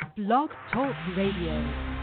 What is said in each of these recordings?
Blog Talk Radio.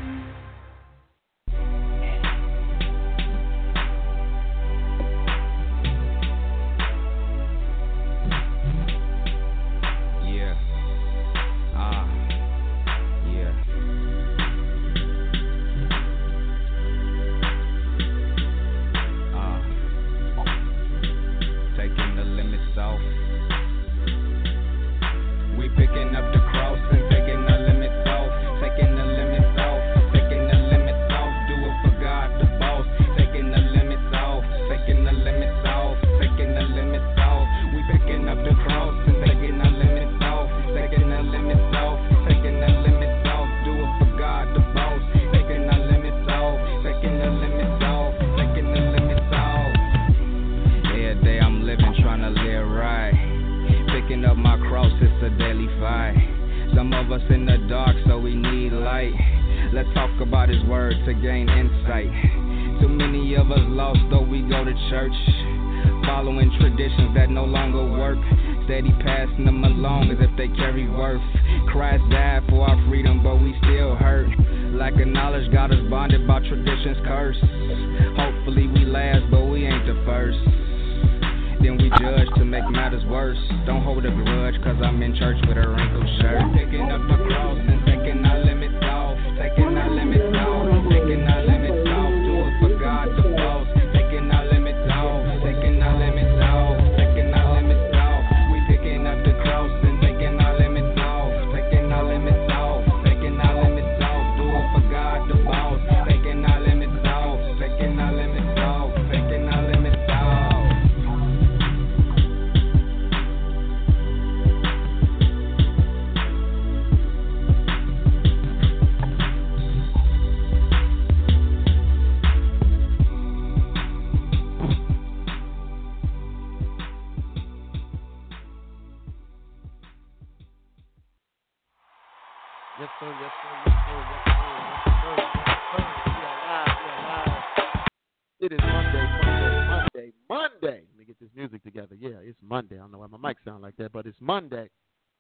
Monday,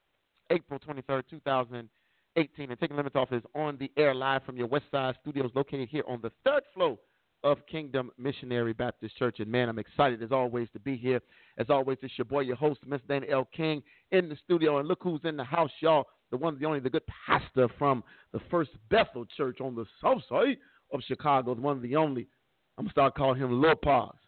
April 23rd, 2018, and Taking Limits Off is on the air live from your West Side Studios located here on the third floor of Kingdom Missionary Baptist Church. And, man, I'm excited, as always, to be here. As always, it's your boy, your host, Miss Dana L. King, in the studio. And look who's in the house, y'all. The one, the only, the good pastor from the First Bethel Church on the south side of Chicago. The one, the only. I'm going to start calling him Lil Pogs.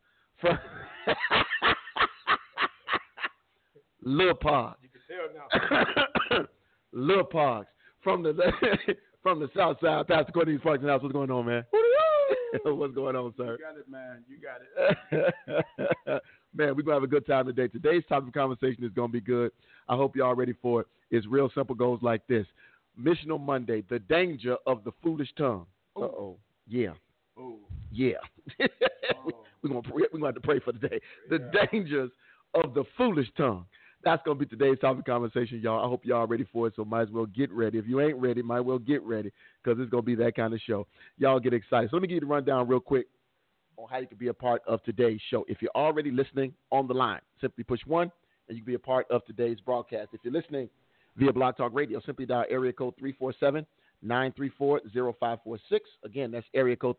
Lil Pogs. You can tell now. Lil Pogs from the from the south side. Pastor Courtney Parks and House. What's going on, man? What's going on, sir? You got it, man. You got it. Man, we're going to have a good time today. Today's topic of conversation is going to be good. I hope y'all ready for it. It's real simple. Goes like this. Missional Monday, the danger of the foolish tongue. Uh-oh. Yeah. Oh. Yeah. We're going to have to pray for today. The dangers of the foolish tongue. That's going to be today's topic of conversation, y'all. I hope y'all are ready for it, so might as well get ready. If you ain't ready, might as well get ready, because it's going to be that kind of show. Y'all get excited. So let me give you the rundown real quick on how you can be a part of today's show. If you're already listening on the line, simply push 1, and you can be a part of today's broadcast. If you're listening via Blog Talk Radio, simply dial area code 347-934-0546. Again, that's area code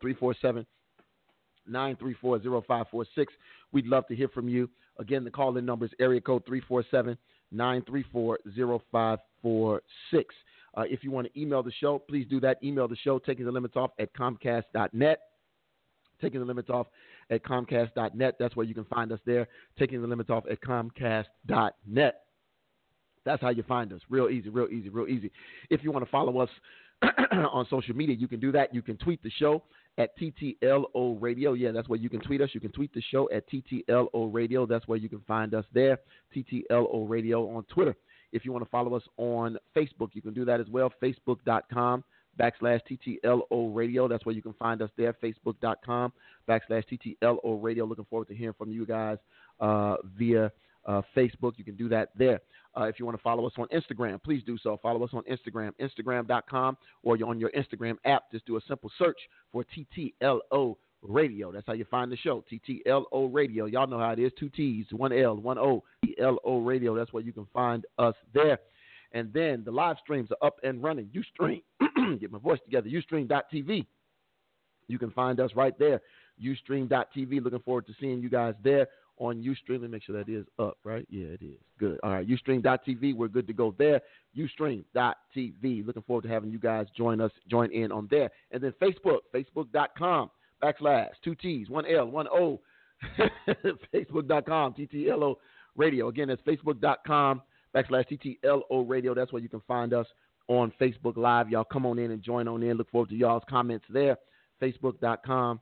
347-934-0546. We'd love to hear from you. Again, the call-in number is area code 347-934-0546. If you want to email the show, please do that. Email the show, Taking the Limits Off at Comcast.net. Taking the Limits Off at Comcast.net. That's where you can find us there. Taking the Limits Off at Comcast.net. That's how you find us. Real easy, real easy, real easy. If you want to follow us on social media, you can do that. You can tweet the show at TTLO Radio. Yeah, that's where you can tweet us. You can tweet the show at TTLO Radio. That's where you can find us there, TTLO Radio on Twitter. If you want to follow us on Facebook, you can do that as well, Facebook.com/TTLO Radio. That's where you can find us there, Facebook.com/TTLO Radio. Looking forward to hearing from you guys via Facebook. You can do that there. If you want to follow us on Instagram, please do so. Follow us on Instagram, Instagram.com, or you're on your Instagram app. Just do a simple search for TTLO Radio. That's how you find the show, TTLO Radio. Y'all know how it is, 2 T's, 1 L, 1 O, TTLO Radio. That's where you can find us there. And then the live streams are up and running. Ustream, get my voice together, Ustream.tv. You can find us right there, Ustream.tv. Looking forward to seeing you guys there on Ustream. Let me make sure that is up, right? Yeah, it is. Good. All right, Ustream.tv. We're good to go there. Ustream.tv. Looking forward to having you guys join in on there. And then Facebook, Facebook.com/2 T's, 1 L, 1 O. Facebook.com, TTLO Radio. Again, that's Facebook.com/TTLO Radio. That's where you can find us on Facebook Live. Y'all come on in and join on in. Look forward to y'all's comments there. Facebook.com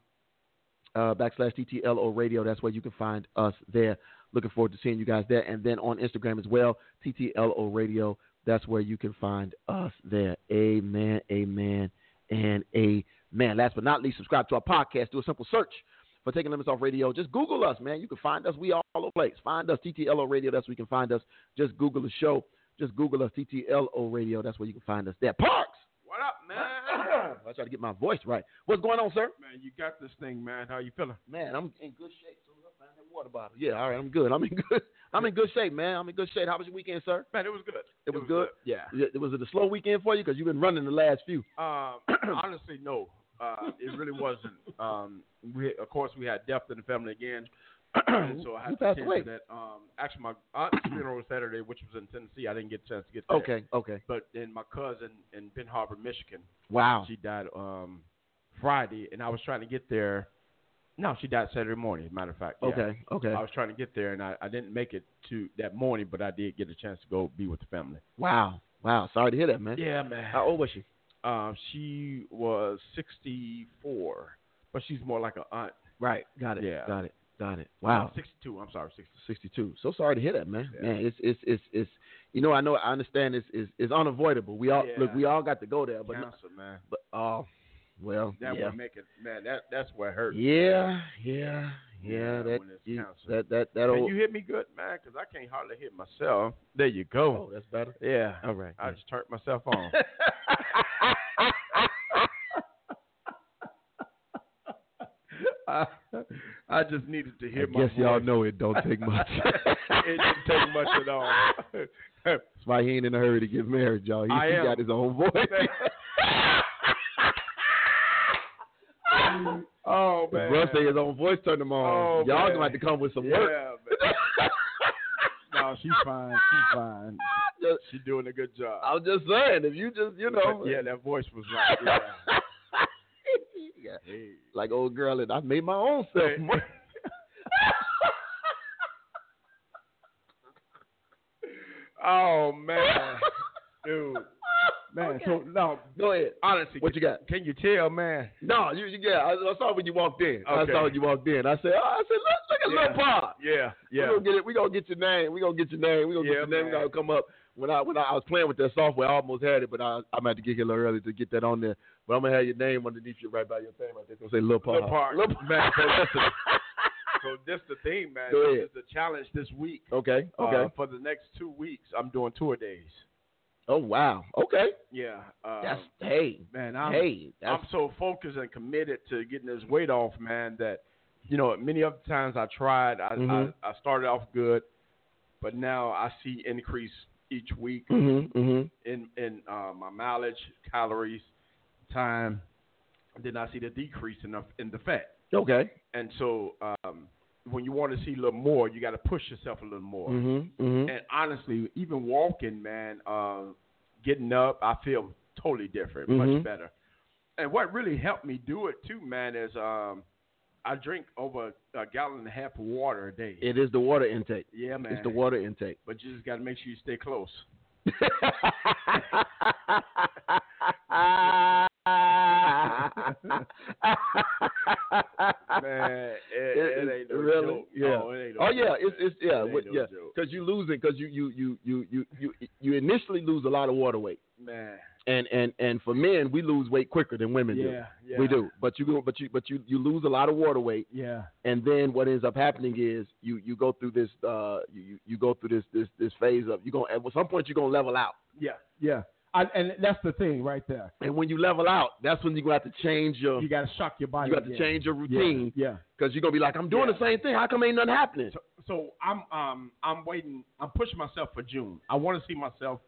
/TTLO Radio. That's where you can find us there. Looking forward to seeing you guys there. And then on Instagram as well, TTLO Radio. That's where you can find us there. Amen, amen, and amen. Last but not least, subscribe to our podcast. Do a simple search for Taking Limits Off Radio. Just Google us, man. You can find us. We all over the place. Find us, TTLO Radio. That's where you can find us. Just Google the show. Just Google us, TTLO Radio. That's where you can find us there. Parks! What up, man? I try to get my voice right. What's going on, sir? Man, you got this thing, man. How you feeling? Man, I'm in good shape. So let's find that water bottle. Yeah, all right, I'm good. I'm in good shape, man. I'm in good shape. How was your weekend, sir? Man, it was good. It was good? Yeah. Was it a slow weekend for you? Because you've been running the last few. Honestly, no. It really wasn't. Of course, we had death in the family again. And so I had to attend to that. Actually, my aunt's funeral was Saturday, which was in Tennessee. I didn't get a chance to get there. Okay. But then my cousin in Benton Harbor, Michigan. Wow. She died Friday, and I was trying to get there. No, she died Saturday morning, as a matter of fact. Yeah. Okay. I was trying to get there, and I didn't make it to that morning, but I did get a chance to go be with the family. Wow. Sorry to hear that, man. Yeah, man. How old was she? She was 64, but she's more like an aunt. Right. Got it. Yeah. Got it. Wow. 62. I'm sorry, 62. So sorry to hear that, man. Yeah. Man, it's I understand it's unavoidable. We all got to go there, but cancer, man. But well, that yeah. would make it, man. That's what hurts. Yeah. When it's cancer. That Man, old. you hit me good, man, because I can't hardly hit myself. There you go. Oh, that's better. Yeah. All right. I just turned myself on. I just needed to hear my voice. I guess y'all know it don't take much. It didn't take much at all. That's why he ain't in a hurry to get married, y'all. He got his own voice. Oh, man. Russ say his own voice turned him on. Oh, y'all man. gonna have to come with some work. Yeah, no, she's fine. She's doing a good job. I'm just saying, if you just, Yeah, that voice was right. Yeah. Yeah. Hey. Like old girl, and I made my own self. Oh, man. Dude. Man, okay. So, no. Go ahead. Honestly. What you got? Can you tell, man? No, I saw when you walked in. Okay. I saw when you walked in. I said, look at Lil Pop. Yeah. We're going to get your name. We're going to get your name. We're going to come up. When I was playing with that software, I almost had it, but I'm going to get here a little early to get that on there. But I'm going to have your name underneath you right by your thing right there. It's going to say Lil Pop. Man, so this the thing, man. This is the challenge this week. Okay. For the next 2 weeks, I'm doing tour days. Oh, wow. Okay. Yeah. Man, I'm so focused and committed to getting this weight off, man, that, many other times I tried. I started off good, but now I see increase each week in my mileage, calories, time. And then I see the decrease in the fat. Okay. And so when you want to see a little more, you got to push yourself a little more. And honestly, even walking, man, getting up, I feel totally different, much better. And what really helped me do it too, man, is I drink over a gallon and a half of water a day. It is the water intake. Yeah, man. It's the water intake. But you just got to make sure you stay close. Man, it ain't no really joke. Yeah. Oh, it ain't no joke, it's because you losing because you initially lose a lot of water weight. Man. And for men, we lose weight quicker than women do. Yeah. We do. But you lose a lot of water weight. Yeah. And then what ends up happening is you go through this you go through this phase of at some point you're gonna level out. Yeah. And that's the thing right there. And when you level out, that's when you're going to have to change your... You got to shock your body. You got to change your routine. Yeah. Because you're going to be like, I'm doing the same thing. How come ain't nothing happening? So I'm waiting. I'm pushing myself for June. I want to see myself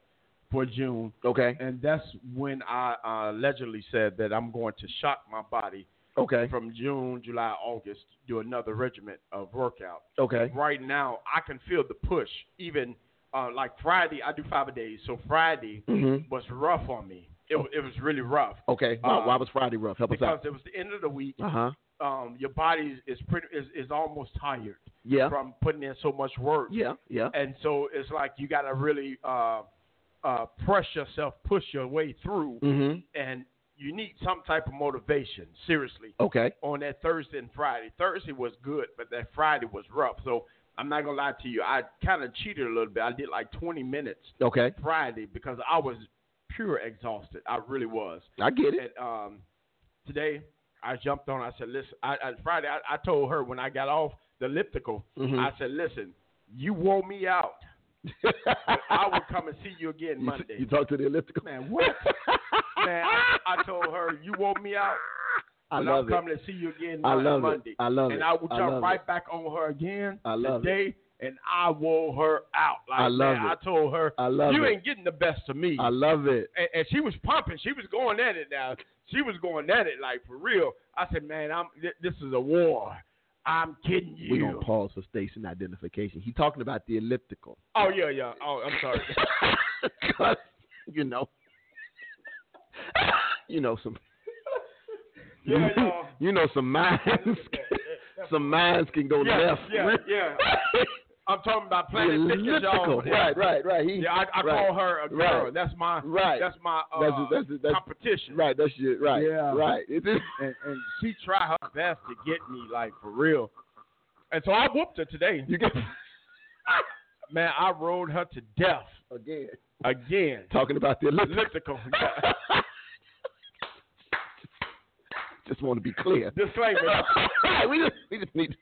for June. Okay. And that's when I allegedly said that I'm going to shock my body Okay. from June, July, August, do another regiment of workout. Okay. Right now, I can feel the push. Even like Friday, I do 5 days. So Friday was rough on me. It was really rough. Okay. Why was Friday rough? Help us out. Because it was the end of the week. Uh-huh. Your body is almost tired. Yeah. From putting in so much work. Yeah. Yeah. And so it's like you got to really press yourself, push your way through, and you need some type of motivation, seriously. Okay. On that Thursday and Friday. Thursday was good, but that Friday was rough. So I'm not going to lie to you. I kind of cheated a little bit. I did like 20 minutes Friday because I was pure exhausted. I really was. I get it. And, today, I jumped on. I said, listen, Friday, I told her when I got off the elliptical, I said, listen, you wore me out. I will come and see you again Monday. You talked to the elliptical? Man, what? Man, I told her, you wore me out. I'm coming to see you again Monday. I love it. And I will jump right back on her again today, and I wore her out. Like, I told her, you ain't getting the best of me. I love it. And she was pumping. She was going at it now. She was going at it like for real. I said, man, this is a war. I'm kidding you. We're going to pause for station identification. He's talking about the elliptical. Oh, yeah. Oh, I'm sorry. Because, some... Yeah, some minds can go left. Yeah. I'm talking about playing pictures, y'all. Right. I call her a girl. Right. That's my that's competition. Right, that's your right. Yeah. Right. And she tried her best to get me, like, for real. And so I whooped her today. Man, I rode her to death. Again. Talking about the elliptical. Just want to be clear. Disclaimer. we just need.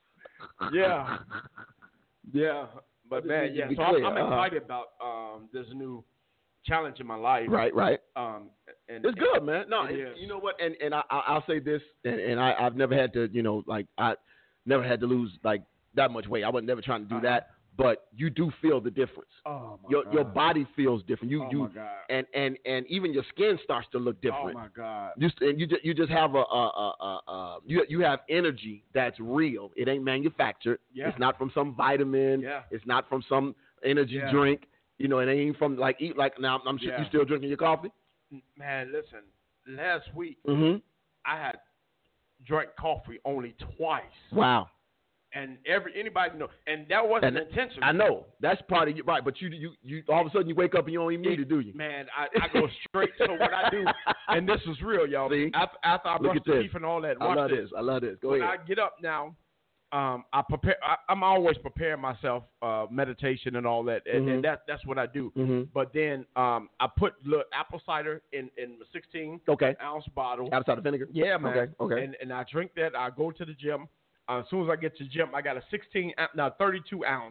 Yeah. But man, so I'm excited about this new challenge in my life. Right. And it's good, man. No, it you know what? And I'll say this, and I've never had to, I never had to lose like that much weight. I was never trying to do that. But you do feel the difference. Oh my God. Your body feels different. My God. And even your skin starts to look different. Oh my God. You just have you have energy that's real. It ain't manufactured. Yeah. It's not from some vitamin. Yeah. It's not from some energy drink. It ain't from now. I'm sure you still drinking your coffee. Man, listen. Last week I had drank coffee only twice. Wow. And anybody know, and that wasn't intentional. I know that's part of you, right? But you all of a sudden you wake up and you don't even need it, do you? Man, I go straight. So what I do, and this is real, y'all. See? After I brush the teeth and all that, I love this. Go ahead. When I get up now, I prepare. I'm always preparing myself, meditation and all that, and that's what I do. But then I put little apple cider in a 16-ounce bottle. Apple cider vinegar. Yeah, man. Okay. And I drink that. I go to the gym. As soon as I get to the gym, I got a 32 ounce,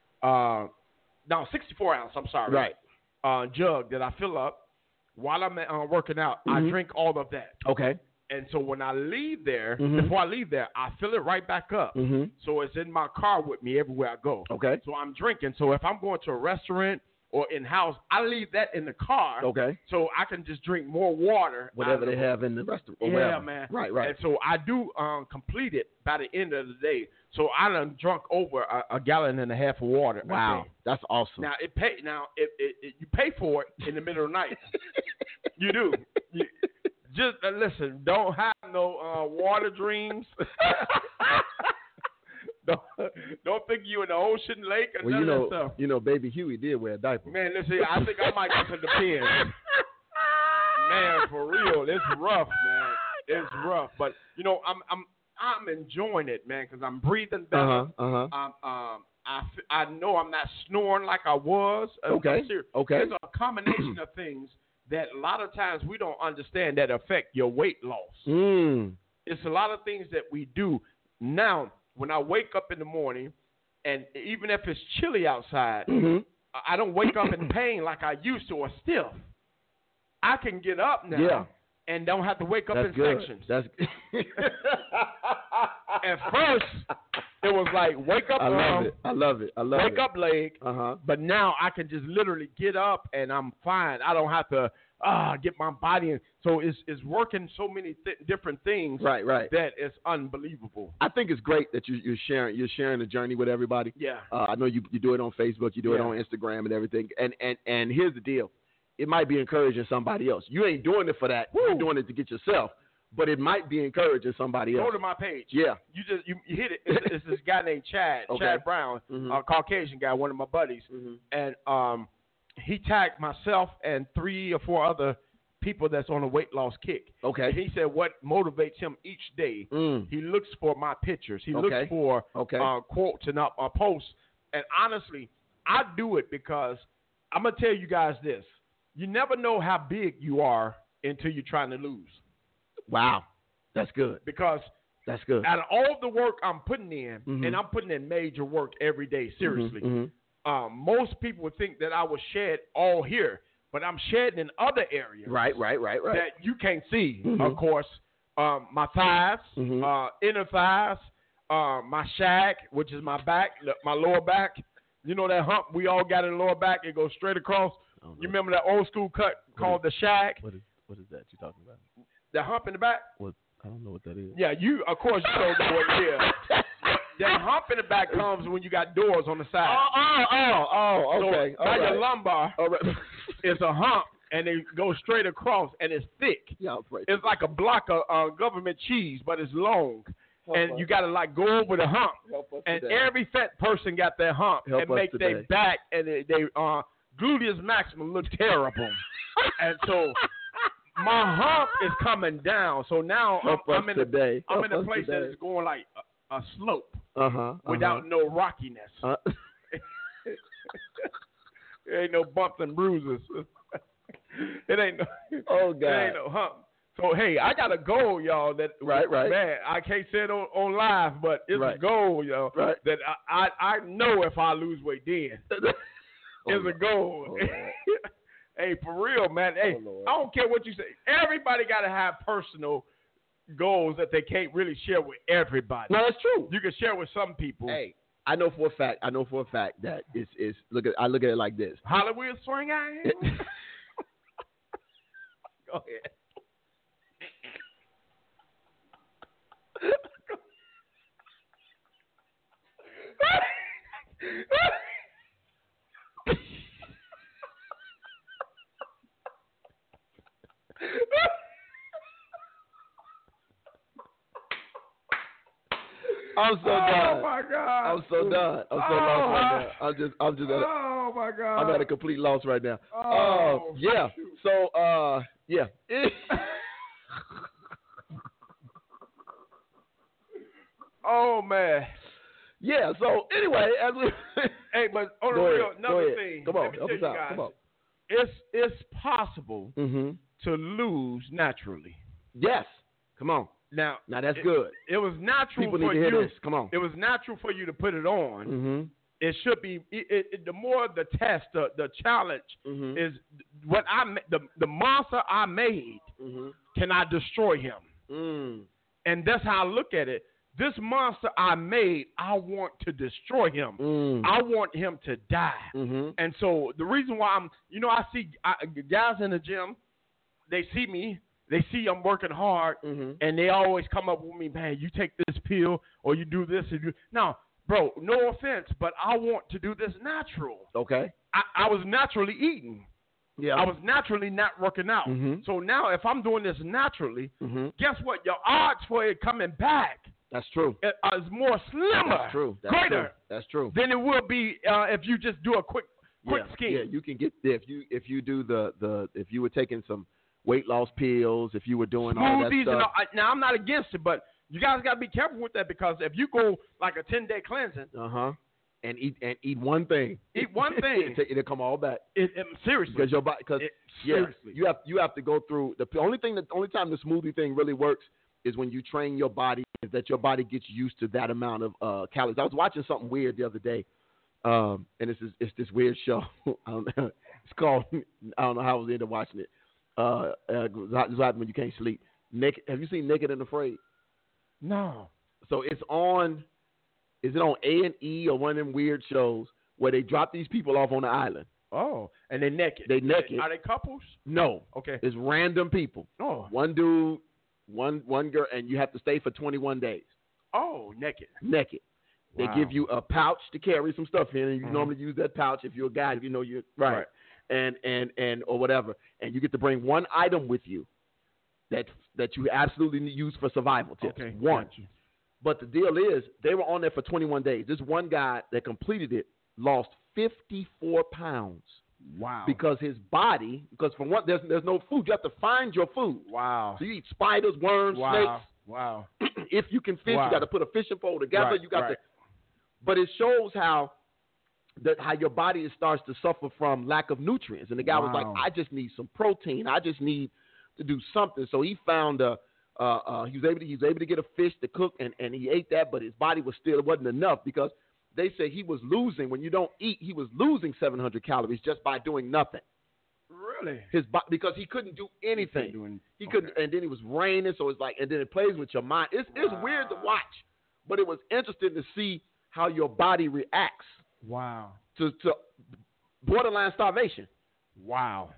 64 ounce. I'm sorry. Right. Jug that I fill up while I'm working out. I drink all of that. Okay. And so when I leave there, before I leave there, I fill it right back up. So it's in my car with me everywhere I go. Okay. So I'm drinking. So if I'm going to a restaurant or in-house, I leave that in the car. Okay. So I can just drink more water. Whatever they have in the restaurant. Yeah, man. Right. And so I do complete it by the end of the day. So I done drunk over a gallon and a half of water. Wow. That's awesome. Now, you pay for it in the middle of the night. You do. Just listen, don't have no water dreams. Don't think you in the ocean, lake, or none of that stuff. Baby Huey did wear a diaper. Man, listen, I think I might go to the pen. Man, for real, it's rough, man. It's rough, but I'm enjoying it, man, because I'm breathing better. I know I'm not snoring like I was. Okay. There's a combination of things that a lot of times we don't understand that affect your weight loss. It's a lot of things that we do now. When I wake up in the morning, and even if it's chilly outside, I don't wake up in pain like I used to or stiff. I can get up now and don't have to wake up in sections. That's At first, It was like wake up arm. I love it. Wake up leg. Uh-huh. But now I can just literally get up and I'm fine. I don't have to get my body in. So it's working so many different things. Right. That it's unbelievable. I think it's great that you're sharing the journey with everybody. Yeah. I know you do it on Facebook, you do it on Instagram and everything. And here's the deal. It might be encouraging somebody else. You ain't doing it for that. Woo. You're doing it to get yourself. But it might be encouraging somebody else. Go to my page. Yeah. You hit it. It's this guy named Chad. Okay. Chad Brown, a Caucasian guy, one of my buddies. And he tagged myself and 3 or 4 other people that's on a weight loss kick. Okay. And he said what motivates him each day. He looks for my pictures. He looks for quotes and posts. And honestly, I do it because I'm going to tell you guys this. You never know how big you are until you're trying to lose. Wow. That's good. Because that's good. Out of all the work I'm putting in, and I'm putting in major work every day, seriously, most people would think that I would shed all here, but I'm shedding in other areas. Right. That you can't see, of course. My thighs, inner thighs, my shag, which is my back, my lower back. You know that hump we all got in the lower back? It goes straight across. You remember that old school cut called the shag? What is that you're talking about? The hump in the back? I don't know what that is. Yeah, of course you don't know what it is. That hump in the back comes when you got doors on the side. Okay. So by your lumbar, it's a hump, and it goes straight across, and it's thick. Yeah, it's like a block of government cheese, but it's long. And you got to like go over the hump. And every fat person got that hump and make their back and they gluteus maximus look terrible. And so my hump is coming down. So now I'm in a place that is going like a slope without no rockiness. There ain't no bumps and bruises. It ain't no. Oh God. It ain't no hump. So hey, I got a goal, y'all. That right. Man, I can't say it on live, but it's a goal, y'all. Right. That I know if I lose weight, then it's a goal. Oh, hey, for real, man. Hey, I don't care what you say. Everybody got to have personal goals that they can't really share with everybody. No, that's true. You can share with some people. Hey, I know for a fact that I look at it like this. Hollywood swing I am. Go ahead. I'm so done. Oh my God. I'm so done. I'm so lost right now. I'm just at oh my God. I'm at a complete loss right now. Yeah. Shoot. So yeah. Oh man. Yeah. So anyway, as we hey, but on the real, another thing. Come on, let me tell you guys, come on. It's possible to lose naturally. Yes. Come on. Now that's good. It was natural People for need to hear you. this. Come on. It was natural for you to put it on. It should be. The more the test, the challenge is what the monster I made. Can I destroy him? And that's how I look at it. This monster I made, I want to destroy him. I want him to die. And so the reason why I see guys in the gym, they see me. They see I'm working hard, and they always come up with me, man, you take this pill or you do this. Now, bro, no offense, but I want to do this natural. Okay. I was naturally eating. Yeah. I was naturally not working out. So now if I'm doing this naturally, guess what? Your odds for it coming back That's true. Is more slimmer. That's true. Greater. That's true. Than it will be if you just do a quick scheme. Yeah, you can get if you do if you were taking some weight loss pills, if you were doing all that stuff. Now I'm not against it, but you guys got to be careful with that because if you go like a 10-day cleansing, and eat one thing, it'll come all back. Seriously, because your body, seriously, you have to go through the only time the smoothie thing really works is when you train your body, is that your body gets used to that amount of calories. I was watching something weird the other day, and it's this weird show. I don't know. It's called, I don't know how I was into watching it. It's happening when you can't sleep. Have you seen Naked and Afraid? No. So it's on Is it on A&E or one of them weird shows where they drop these people off on the island? Oh, and they naked. They naked. Are they couples? No. Okay. It's random people. Oh. One dude, one girl, and you have to stay for 21 days. Oh, naked. Naked. They Wow. give you a pouch to carry some stuff in, and you normally use that pouch if you're a guy, you're right. And or whatever. And you get to bring one item with you that you absolutely need use for survival tips. Okay. One. Gotcha. But the deal is, they were on there for 21 days. This one guy that completed it lost 54 pounds. Wow. Because his body, from what there's no food. You have to find your food. Wow. So you eat spiders, worms, snakes. Wow. If you can fish, Wow. you got to put a fishing pole together. Right, You got right. to. But it shows how your body starts to suffer from lack of nutrients. And the guy was like, Wow. I just need some protein. I just need to do something. So he found he was able to get a fish to cook, and he ate that, but his body it wasn't enough, because they say he was losing, when you don't eat, he was losing 700 calories just by doing nothing. Really? Because he couldn't do anything. He couldn't, okay. and then it was raining, so it's like, and then it plays with your mind. It's weird to watch, but it was interesting to see how your body reacts Wow. to borderline starvation. Wow.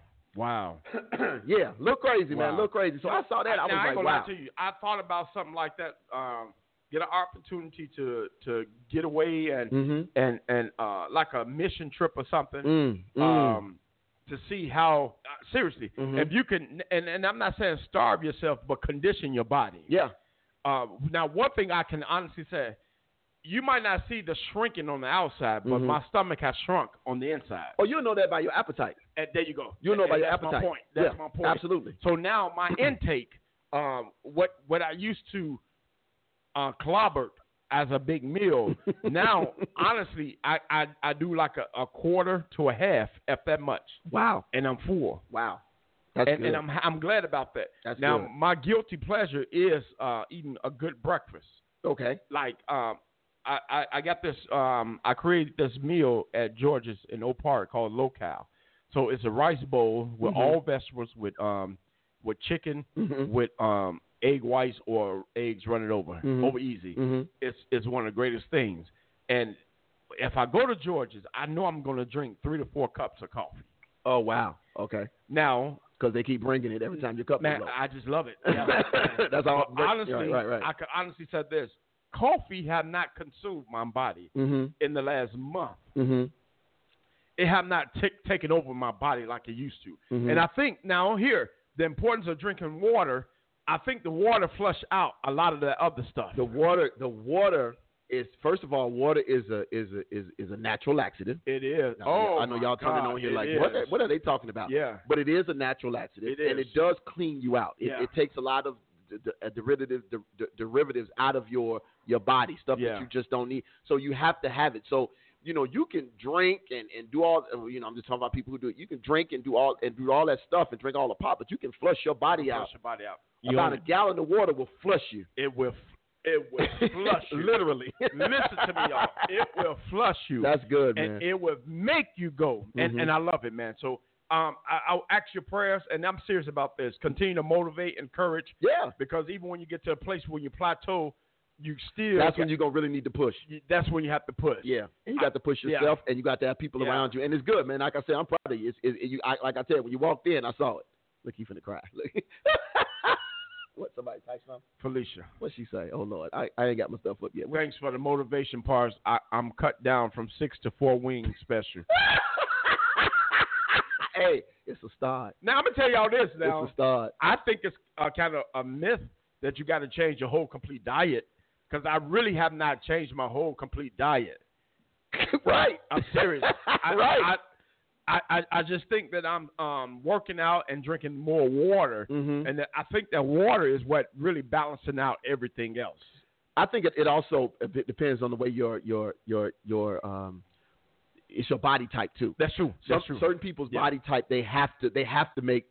Yeah, look crazy, man, Wow. look crazy. So I saw that, I was ain't like, gonna wow. lie to you. I thought about something like that. Get an opportunity to get away and like a mission trip or something. To see how seriously, if you can, and I'm not saying starve yourself, but condition your body. Yeah. Now, one thing I can honestly say, you might not see the shrinking on the outside, but my stomach has shrunk on the inside. Oh, you'll know that by your appetite. And there you go. You'll know by your That's appetite. My point. That's Yeah, my point. absolutely. So now my intake, what I used to clobber as a big meal, now honestly I do like a quarter to a half, if that much. Wow. And I'm full. Wow. That's good. And I'm glad about that. That's now good. my guilty pleasure is eating a good breakfast. Okay. Like I got this. I created this meal at George's in Oak Park called Local. So it's a rice bowl with all vegetables, with chicken, with egg whites or eggs running over easy. It's one of the greatest things. And if I go to George's, I know I'm going to drink 3 to 4 cups of coffee. Oh, wow. Okay. Now, because they keep bringing it every time your cup man, is low. I just love it. Yeah. That's all. Honestly, right. I could honestly say this: coffee have not consumed my body in the last month. It have not taken over my body like it used to. And I think now here, the importance of drinking water. I think the water flush out a lot of the other stuff. The water is, first of all, water is a natural laxative. It is. Now, I know y'all turning on here like, what are they talking about? Yeah. But it is a natural laxative. It is. And it does clean you out. It takes a lot of derivatives out of your body, stuff that you just don't need. So you have to have it. So, you can drink and do all, I'm just talking about people who do it. You can drink and do all that stuff and drink all the pop, but you can flush your body out. Flush your body out. About a gallon of water will flush you. It will flush you. Literally. Listen to me, y'all. It will flush you. That's good, man. And it will make you go. And I love it, man. So I'll ask your prayers, and I'm serious about this. Continue to motivate, encourage. Yeah. Because even when you get to a place where you plateau, you still. That's when you're going to really need to push. That's when you have to push. Yeah. And you got to push yourself, and you got to have people around you. And it's good, man. Like I said, I'm proud of you. Like I said, when you walked in, I saw it. Look, you finna cry. What, somebody type something? Felicia. What'd she say? Oh, Lord. I ain't got my stuff up yet. Thanks for the motivation parts. I'm cut down from 6 to 4 wings special. Hey, it's a start. Now, I'm going to tell y'all this now. It's a start. I think it's kind of a myth that you got to change your whole complete diet, because I really have not changed my whole complete diet. Right. I'm serious. Right. I just think that I'm working out and drinking more water, and that I think that water is what really balancing out everything else. I think it also depends on the way your it's your body type too. That's true. That's true. Certain people's body type, they have to make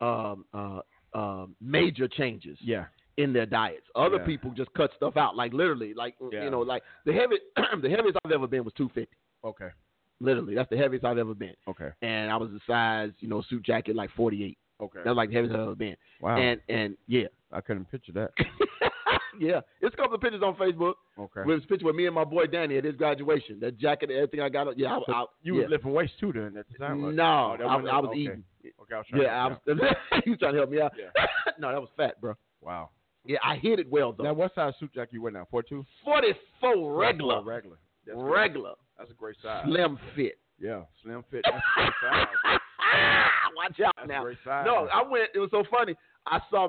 major changes. Yeah. In their diets. Other people just cut stuff out, like literally, like like the heaviest I've ever been was 250. Okay. Literally, that's the heaviest I've ever been. Okay. And I was a size, suit jacket like 48. Okay. That's like the heaviest I've ever been. Wow. And yeah, I couldn't picture that. Yeah, it's a couple of pictures on Facebook. Okay. With this picture with me and my boy Danny at his graduation. That jacket, everything I got. Yeah, you was lifting weights too then at the time. No, Oh, I was eating. Okay, I was trying to help he was trying to help me out. Yeah. No, that was fat, bro. Wow. Yeah, I hit it well though. Now, what size suit jacket you wear now? 42? 44 regular. Regular. That's regular. Good. That's a great size. Slim fit. Yeah, slim fit. That's a great size. Watch out That's now. a great size. No, I went. It was so funny. I saw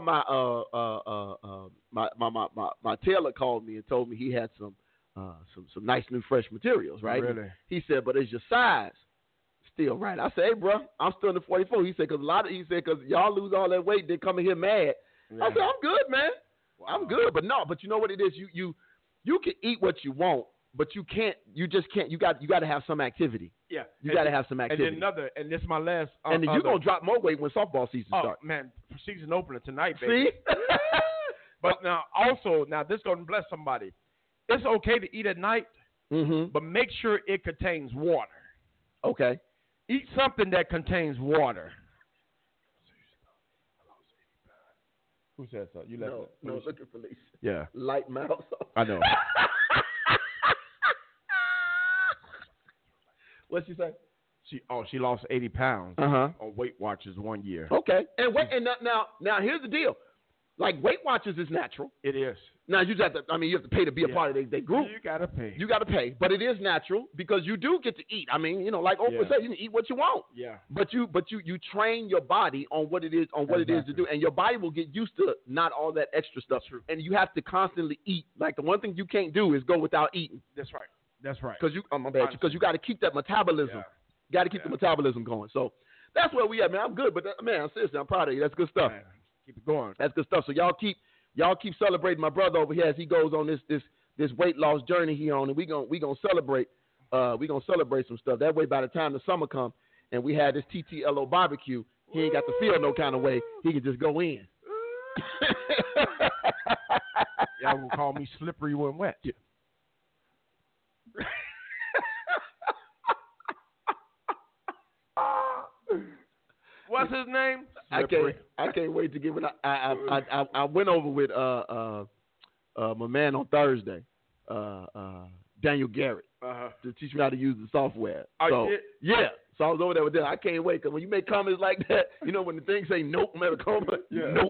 my tailor called me and told me he had some nice new fresh materials, right? Really? He said, but is your size still right? I said, hey, bro, I'm still in the 44. He said, because y'all lose all that weight, they come in here mad. Yeah. I said, I'm good, man. Wow. I'm good, but you know what it is? You can eat what you want, but you just can't. You got to have some activity. Yeah, you got to have some activity. And this is my last. And then you're gonna drop more weight when softball season starts. Oh man, season opener tonight, baby. See? But now this is gonna bless somebody. It's okay to eat at night, but make sure it contains water. Okay. Eat something that contains water. Who said so? You left it. No, looking for Lisa. Yeah. Light mouse. I know. What'd she say? She lost 80 pounds on Weight Watchers 1 year. Okay. And now here's the deal. Like Weight Watchers is natural. It is. Now you have to pay to be a part of their group. You gotta pay. You gotta pay, but it is natural because you do get to eat. I mean, like Oprah said, you can eat what you want. Yeah. But you train your body on what it is it is to do, and your body will get used to not all that extra stuff. That's true. And you have to constantly eat. Like the one thing you can't do is go without eating. That's right. Because you got to keep that metabolism. Yeah. Got to keep the metabolism going. So that's where we at, man. I'm good, but man, seriously, I'm proud of you. That's good stuff. Man, keep it going. That's good stuff. So y'all keep celebrating my brother over here as he goes on this weight loss journey he on, and we gonna celebrate. We gonna celebrate some stuff. That way, by the time the summer come and we had this TTLO barbecue, he ain't got to feel no kind of way. He can just go in. Y'all will call me slippery when wet. Yeah. What's his name? I can't wait to give it. I went over with my man on Thursday, Daniel Garrett, to teach me how to use the software. Oh, yeah. So I was over there with them. I can't wait because when you make comments like that, when the thing say nope, Metacoma, nope.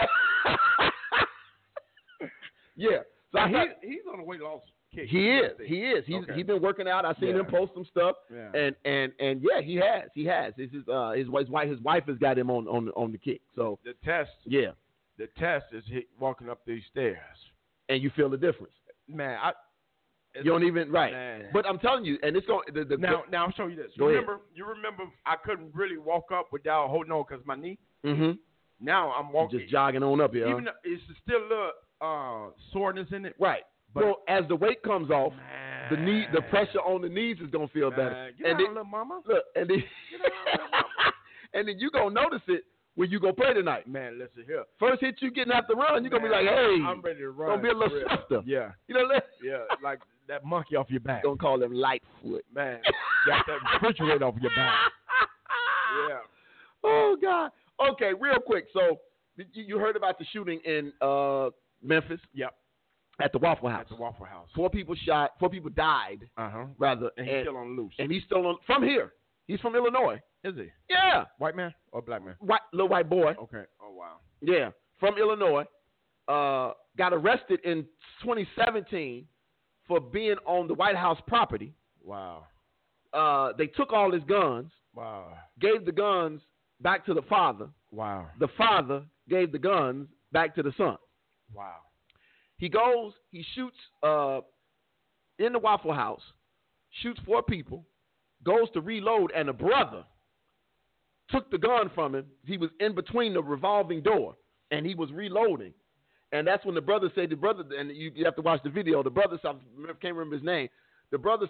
Yeah. So he's on a weight loss kick. He is. He's been working out. I seen him post some stuff. Yeah. And yeah, he has. This is his wife has got him on the kick. So the test. Yeah. The test is walking up these stairs. And you feel the difference. Man, you don't even right. Man. But I'm telling you, and it's going. Now I'll show you this. You remember? I couldn't really walk up without holding on because my knee. Mm-hmm. Now I'm walking, just jogging on up here. Even though it's still a little soreness in it. Right. But so as the weight comes off, man, the pressure on the knees is gonna feel better. Get out, little mama. Look, and then and then you gonna notice it when you go play tonight. Man, listen here. First hit you getting out the run, you're gonna be like, hey, I'm ready to run. Gonna be a little swifter. Yeah. You know that? Yeah, like that monkey off your back. Gonna call him Lightfoot. Man, got that refrigerator off your back. Yeah. Oh God. Okay, real quick. So you heard about the shooting in Memphis? Yep. At the Waffle House. At the Waffle House. 4 people shot. 4 people died. Rather, and he's still on loose. And he's still on from here. He's from Illinois. Is he? Yeah. White man or black man? Little white boy. Okay. Oh wow. Yeah, from Illinois. Got arrested in 2017 for being on the White House property. Wow. They took all his guns. Wow. Gave the guns back to the father. Wow. The father gave the guns back to the son. Wow. He goes, he shoots in the Waffle House, shoots 4 people, goes to reload, and the brother took the gun from him. He was in between the revolving door, and he was reloading. And that's when the brother said, and you have to watch the video, the brother, I can't remember his name, the brother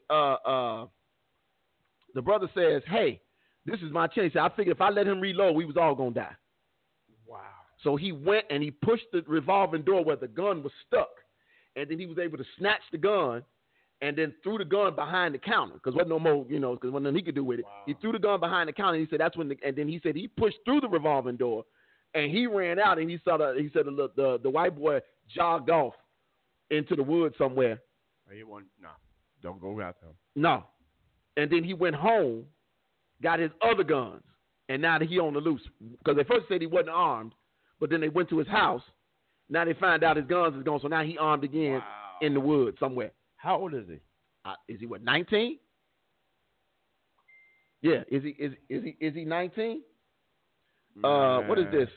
says, hey, this is my chance. I figured if I let him reload, we was all going to die. Wow. So he went and he pushed the revolving door where the gun was stuck. And then he was able to snatch the gun and then threw the gun behind the counter. Because wasn't no more, because wasn't nothing he could do with it. Wow. He threw the gun behind the counter. And he said and then he said he pushed through the revolving door and he ran out and he said the white boy jogged off into the woods somewhere. He wasn't. No, don't go out there. No, and then he went home, got his other guns, and now he on the loose because they first said he wasn't armed, but then they went to his house. Now they find out his guns is gone, so now he armed again in the woods somewhere. How old is he? Is he what, 19? Yeah, is he 19? What is this?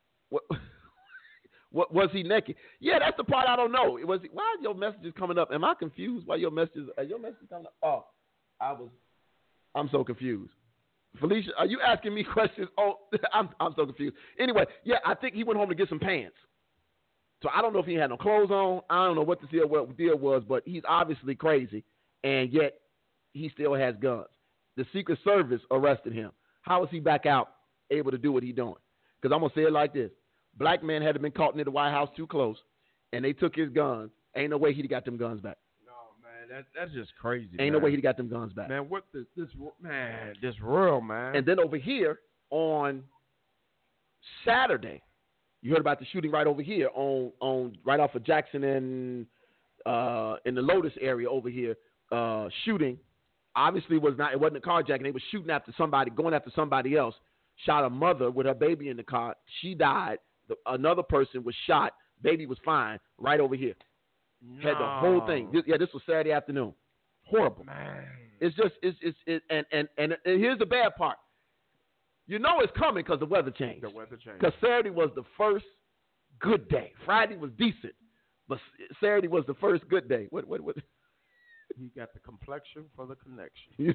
What was he naked? Yeah, that's the part I don't know. Why are your messages coming up? Am I confused? Why your messages coming up? Oh, I'm so confused. Felicia, are you asking me questions? Oh, I'm so confused. Anyway, yeah, I think he went home to get some pants. So I don't know if he had no clothes on. I don't know what the deal was, but he's obviously crazy, and yet he still has guns. The Secret Service arrested him. How is he back out able to do what he's doing? Because I'm going to say it like this. Black man had been caught near the White House too close, and they took his guns. Ain't no way he'd got them guns back. No, man, that's just crazy. Ain't no way he'd got them guns back. Man, what this world, man. And then over here on Saturday, you heard about the shooting right over here on right off of Jackson and in the Lotus area over here. Shooting obviously it wasn't a carjacking. They were shooting after somebody, going after somebody else. Shot a mother with her baby in the car. She died. Another person was shot. Baby was fine. Right over here. No. Had the whole thing. This was Saturday afternoon. Horrible. Man. It's just and here's the bad part. You know it's coming because the weather changed. The weather changed. Because Saturday was the first good day. Friday was decent, but Saturday was the first good day. What? He got the complexion for the connection.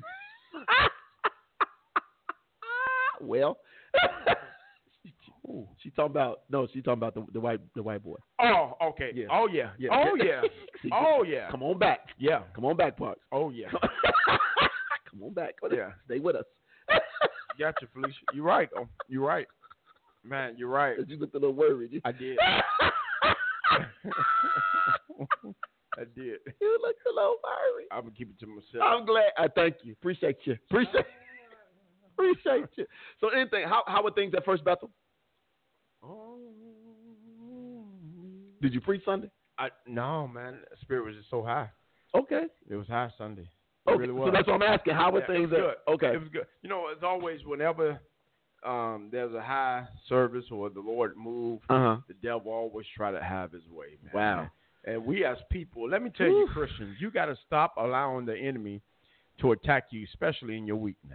Well, she's talking about the white boy. Oh, okay. Yeah. Oh yeah. Yeah. Oh yeah. Oh yeah. Come on back. Yeah. Come on back, Parks. Oh yeah. Come on back. Yeah. Stay with us. Gotcha, Felicia. You're right. Oh, you're right. Man, you're right. You looked a little worried. I did. I did. You looked a little worried. I'm gonna keep it to myself. I'm glad. I thank you. Appreciate you. Appreciate you. So anything, how are things at First Bethel? Oh. Did you preach Sunday? No, man. The spirit was just so high. Okay. It was high Sunday. Okay. Really was. So that's what I'm asking. How are things? It was good. Okay. It was good. You know, as always, whenever there's a high service or the Lord moves, the devil always try to have his way, man. Wow. And we as people, let me tell you, Christians, you got to stop allowing the enemy to attack you, especially in your weakness.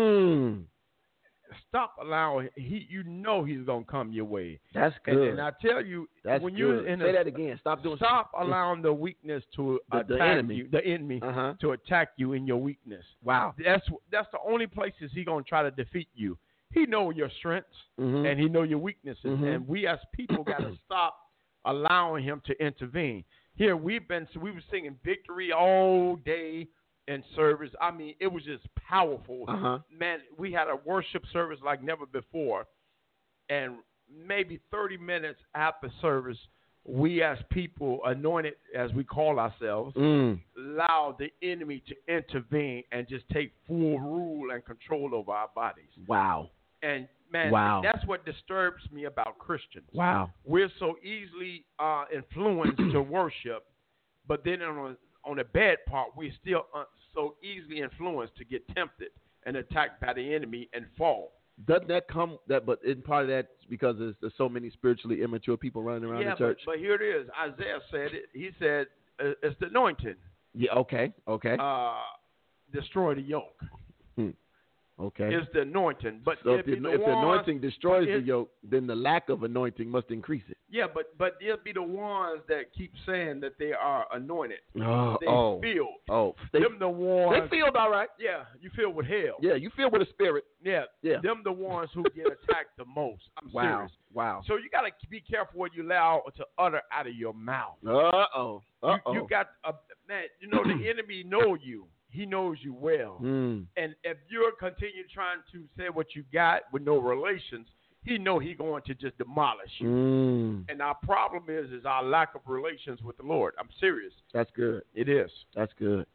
Stop allowing he's gonna come your way. That's good. And I tell you, that's when good. you're in say that again. Stop allowing the weakness to attack the enemy to attack you in your weakness. Wow. That's the only places he's gonna try to defeat you. He know your strengths and he know your weaknesses, and we as people got to stop allowing him to intervene. Here we were singing victory all day in service. I mean, it was just powerful. Man, we had a worship service like never before, and maybe 30 minutes after service, we as people, anointed as we call ourselves, allowed the enemy to intervene and just take full rule and control over our bodies. Wow. And man, that's what disturbs me about Christians. Wow. We're so easily influenced to worship, but then on the bad part, we're still so easily influenced to get tempted and attacked by the enemy and fall. Doesn't that come but in part of that because there's so many spiritually immature people running around the church? But here it is. Isaiah said it. He said it's the anointing. Yeah. Okay. Destroy the yoke. Okay. It's the anointing. But so if the anointing destroys the yoke, then the lack of anointing must increase it. Yeah, but they'll be the ones that keep saying that they are anointed. They filled. Them the ones. They filled all right. Yeah, you filled with hell. Yeah, you filled with a spirit. Yeah. Them the ones who get attacked the most. I'm serious. Wow. So you got to be careful what you allow to utter out of your mouth. You got man. You know the enemy know you. He knows you well. And if you're continue trying to say what you got with no relations, he know he going to just demolish you. And our problem is our lack of relations with the Lord. I'm serious. That's good. It is. That's good.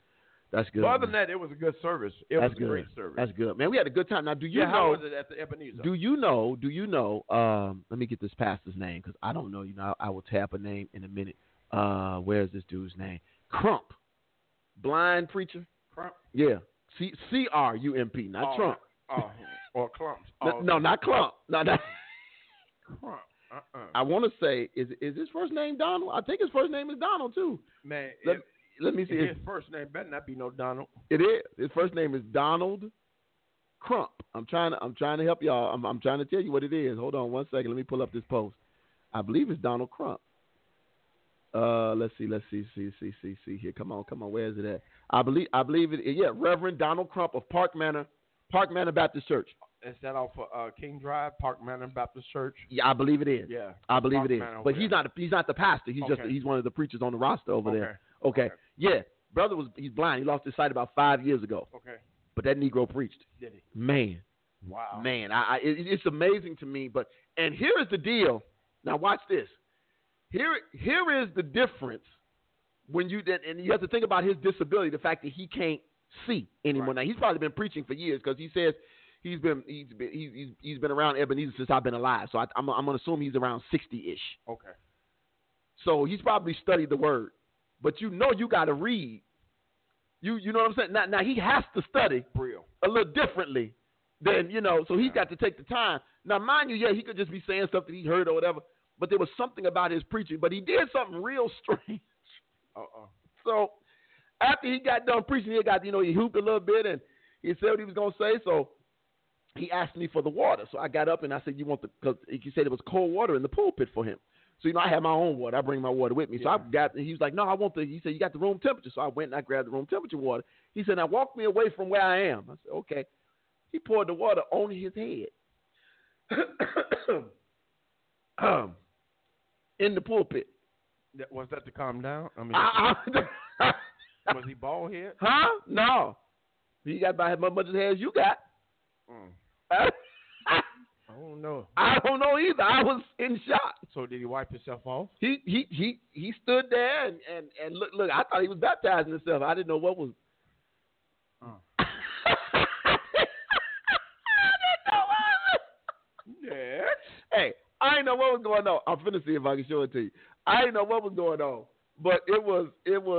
That's good. But other man. than that, it was a good service. It That's was good. a great service. That's good, man. We had a good time. Now, do you know? How was it at the Ebenezer? Do you know? Let me get this pastor's name because I don't know. You know, I will tap a name in a minute. Where's this dude's name? Crump, blind preacher. Crump? Yeah, CRUMP, not Trump. Or Clumps. No, not Clump. No, not Crump. I want to say, is his first name Donald? I think his first name is Donald too. Man, let me see. His first name better not be no Donald. It is. His first name is Donald Crump. I'm trying to help y'all. I'm trying to tell you what it is. Hold on one second. Let me pull up this post. I believe it's Donald Crump. Let's see here. Come on. Where is it at? I believe it. Yeah, Reverend Donald Crump of Park Manor Baptist Church. Is that off of King Drive, Park Manor Baptist Church? Yeah, I believe it is. Yeah, I believe Park it is. Manor But over he's not the pastor. He's one of the preachers on the roster over there. Okay. Yeah, brother he's blind. He lost his sight about 5 years ago. Okay. But that Negro preached. Did he? Man. Wow. Man, it's amazing to me. And here is the deal. Now watch this. Here is the difference when and you have to think about his disability, the fact that he can't see anymore. Right. Now he's probably been preaching for years because he says he's been around Ebenezer since I've been alive. So I'm gonna assume he's around 60-ish. Okay. So he's probably studied the word, but you got to read. You know what I'm saying? Now he has to study a little differently than So he's got to take the time. Now mind you, he could just be saying stuff that he heard or whatever. But there was something about his preaching. But he did something real strange. So after he got done preaching, he hooped a little bit and he said what he was gonna say. So he asked me for the water. So I got up and I said, because he said it was cold water in the pulpit for him. So I have my own water. I bring my water with me. So he was like, no, I want he said, you got the room temperature. So I went and I grabbed the room temperature water. He said, now walk me away from where I am. I said, okay. He poured the water on his head. In the pulpit. Was that to calm down? I mean, was he bald head? Huh? No. He got about as much hair as you got. I don't know. I don't know either. I was in shock. So did he wipe himself off? He stood there and look. I thought he was baptizing himself. I didn't know what was. I didn't know what was. Yeah. Hey, I didn't know what was going on. I'm finna see if I can show it to you. I didn't know what was going on, but it was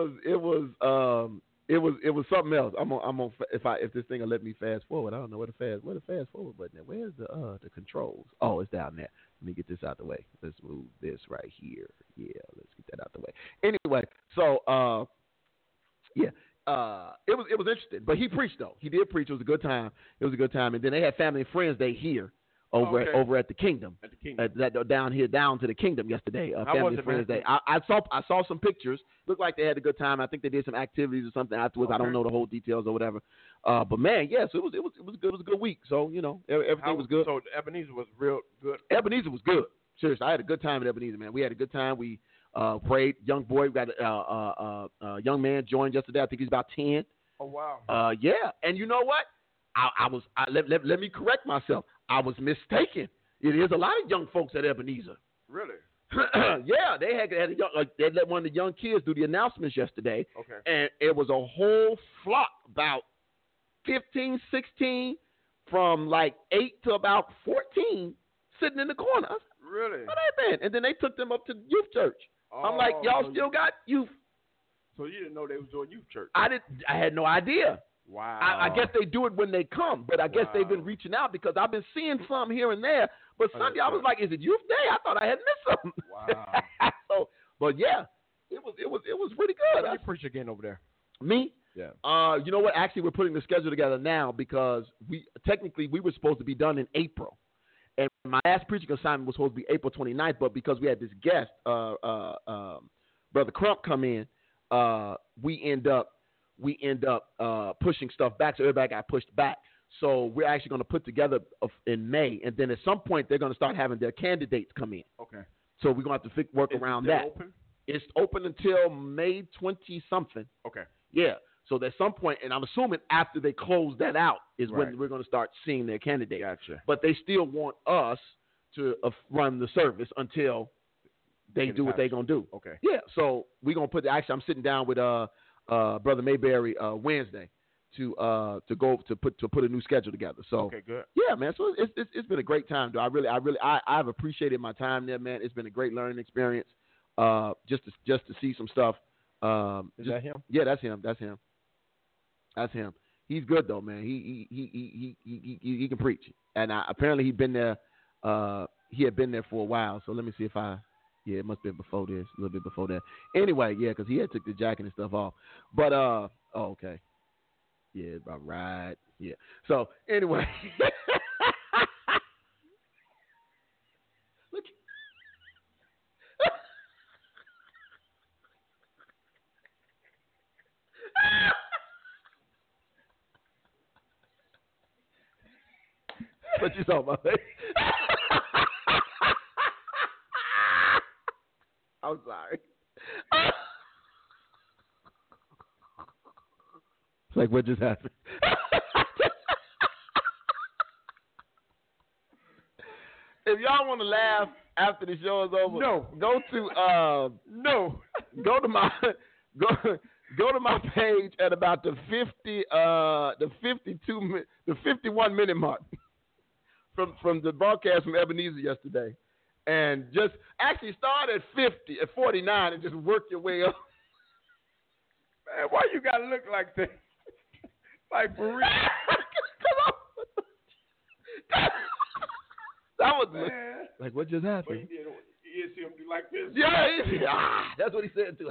something else. I'm on if this thing will let me fast forward. I don't know where the fast forward button is. Where's the controls? Oh, it's down there. Let me get this out the way. Let's move this right here. Yeah, let's get that out the way. Anyway, so it was interesting. But he preached though. He did preach. It was a good time. And then they had family and friends day here. Over at the Kingdom, down to the Kingdom yesterday. Family and Friends Day. I saw some pictures. Looked like they had a good time. I think they did some activities or something afterwards. I don't know the whole details or whatever. But man, yes, it was good. It was a good week. So everything was good. So Ebenezer was real good. Ebenezer was good. Seriously, I had a good time at Ebenezer, man. We had a good time. We prayed. Young boy, we got a young man joined yesterday. I think he's about 10. Oh wow. Yeah, and you know what? Let me correct myself. I was mistaken. It is a lot of young folks at Ebenezer. Really? Yeah, they had they let one of the young kids do the announcements yesterday. Okay. And it was a whole flock, about 15, 16, from like 8 to about 14, sitting in the corner. I said, really? What they been? And then they took them up to youth church. I'm like, y'all still got youth? So you didn't know they was doing youth church? I had no idea. Wow. I guess they do it when they come, but I guess they've been reaching out because I've been seeing some here and there. But Sunday I was like, is it youth day? I thought I had missed something. Wow. But yeah, it was pretty good. When you preach again over there? Me? Yeah. You know what? Actually, we're putting the schedule together now because we were supposed to be done in April. And my last preaching assignment was supposed to be April 29th, but because we had this guest, Brother Crump, come in, we end up pushing stuff back, so everybody got pushed back. So we're actually going to put together in May, and then at some point they're going to start having their candidates come in. Okay. So we're going to have to work around that. Open? It's open until May 20-something. Okay. Yeah. So at some point, and I'm assuming after they close that out is when we're going to start seeing their candidates. Gotcha. But they still want us to run the service until they do what they're going to do. Okay. Yeah. So we're going to put actually I'm sitting down with Brother Mayberry Wednesday to put a new schedule together. So okay, good. Yeah, man. So it's been a great time, though. I've appreciated my time there, man. It's been a great learning experience. Just to see some stuff. Is that him? Yeah, that's him. That's him. He's good though, man. He can preach, and apparently he'd been there. He had been there for a while. So let me see if it must have been before this, a little bit before that. Anyway, yeah, because he had took the jacket and stuff off. But okay, yeah, about right, yeah. So anyway, look. What you talking about? I'm sorry. It's like, what just happened? If y'all want to laugh after the show is over, go to my page at about the 51 minute mark from the broadcast from Ebenezer yesterday, and just actually start at 49 and just work your way up. Man, why you gotta look like that? Like for real? Come on. That was man. Like, what just happened? But you see him do like this. Yeah, that's what he said too.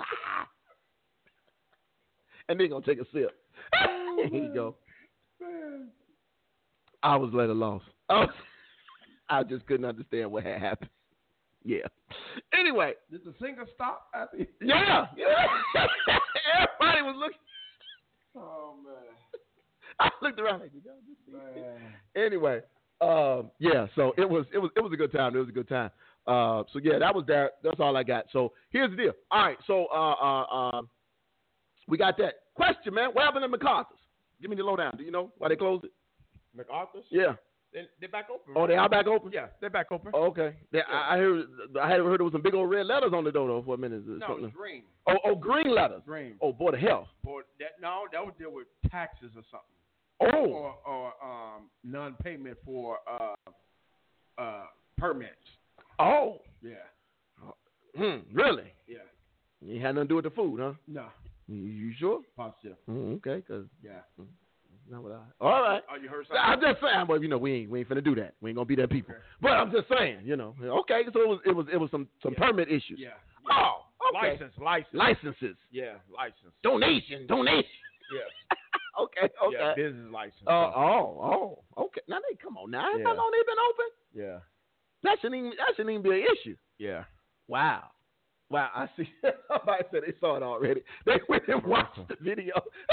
And then gonna take a sip. Here you go. Man. I was at a loss. I just couldn't understand what had happened. Yeah. Anyway, did the singer stop after? Yeah. Everybody was looking. Oh man. I looked around like, did y'all just see man. it? Anyway, yeah. So it was a good time. It was a good time. So yeah, that was that. That's all I got. So here's the deal. All right. So we got that question, man. What happened to MacArthur's? Give me the lowdown. Do you know why they closed it? MacArthur's? Yeah. They're back open. Oh, they are back open? Yeah, they're back open. Oh, okay. I heard there was some big old red letters on the door though for a minute. No, it's green. Oh, green letters. Green. Oh, Board of Health. That would deal with taxes or something. Oh. Or non-payment for permits. Oh. Yeah. Really? Yeah. You had nothing to do with the food, huh? No. You sure? Positive. Okay, because yeah. Not what all right. Oh, you heard something? I'm just saying, but we ain't finna do that. We ain't gonna be that people. Okay. But I'm just saying, Okay, so it was some permit issues. Yeah. Oh, okay. Licenses. Yeah, license. Donation. Yeah. Okay. Yeah, business license. Okay. Now come on now. How long they been open? Yeah. That shouldn't even be an issue. Yeah. Wow, I see. Somebody said they saw it already. They went and watched the video.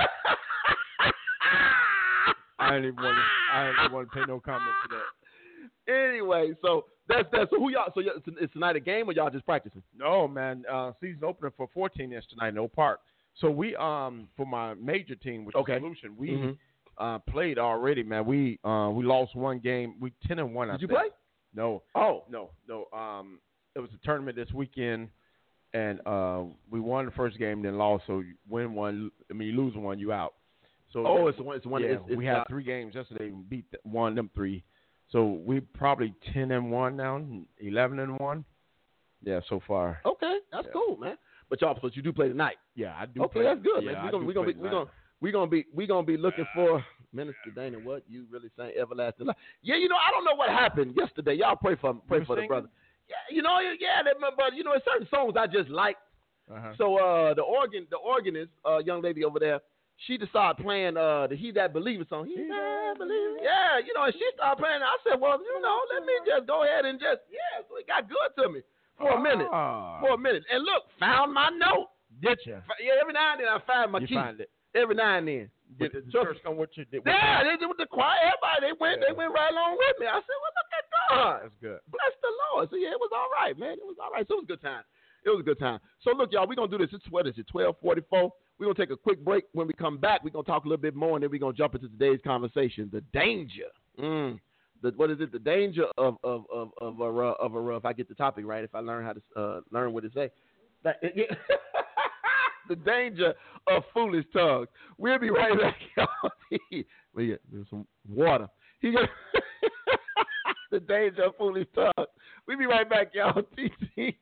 I didn't want to pay no comment to that. Anyway, so that's so who y'all? So it's tonight a game or y'all just practicing? No, man. Season opener for 14 is tonight in Oak Park. So we for my major team, which is Solution, we played already, man. We lost one game. We 10-1. Did you play? No. Oh no. It was a tournament this weekend, and we won the first game, then lost. So you win one. I mean, you lose one, you out. So it's one. Yeah, we had 3 games yesterday. We beat one of them 3. So we probably 10-1 now, 11-1. Yeah, so far. Okay, that's cool, man. But you do play tonight. Yeah, I do. Okay, play. That's good, yeah, man. We're gonna be looking for Minister Dana. What you really saying? Everlasting life. Yeah, I don't know what happened yesterday. Y'all pray for the brother. Yeah, but it's certain songs I just like. So the organist, young lady over there, she decided playing the He That Believeth song. He That Believeth. Yeah, and she started playing. I said, well, let me just go ahead and so it got good to me for a minute. And look, found my note. Did you? Yeah, every now and then I find my key. Find it. Every now and then. Did the church come with you? They did with the choir. Everybody, they went right along with me. I said, well, look at God. That's good. Bless the Lord. So, it was all right, man. It was all right. So, it was a good time. So, look, y'all, we're going to do this. It's 12:44. We're going to take a quick break. When we come back, we're going to talk a little bit more, and then we're going to jump into today's conversation. The danger. What is it? The danger of a if I get the topic right, if I learn how to learn what to say. The danger of foolish tongues. We'll be right back, y'all. We get some water. He got the danger of foolish tongues. We'll be right back, y'all. TT.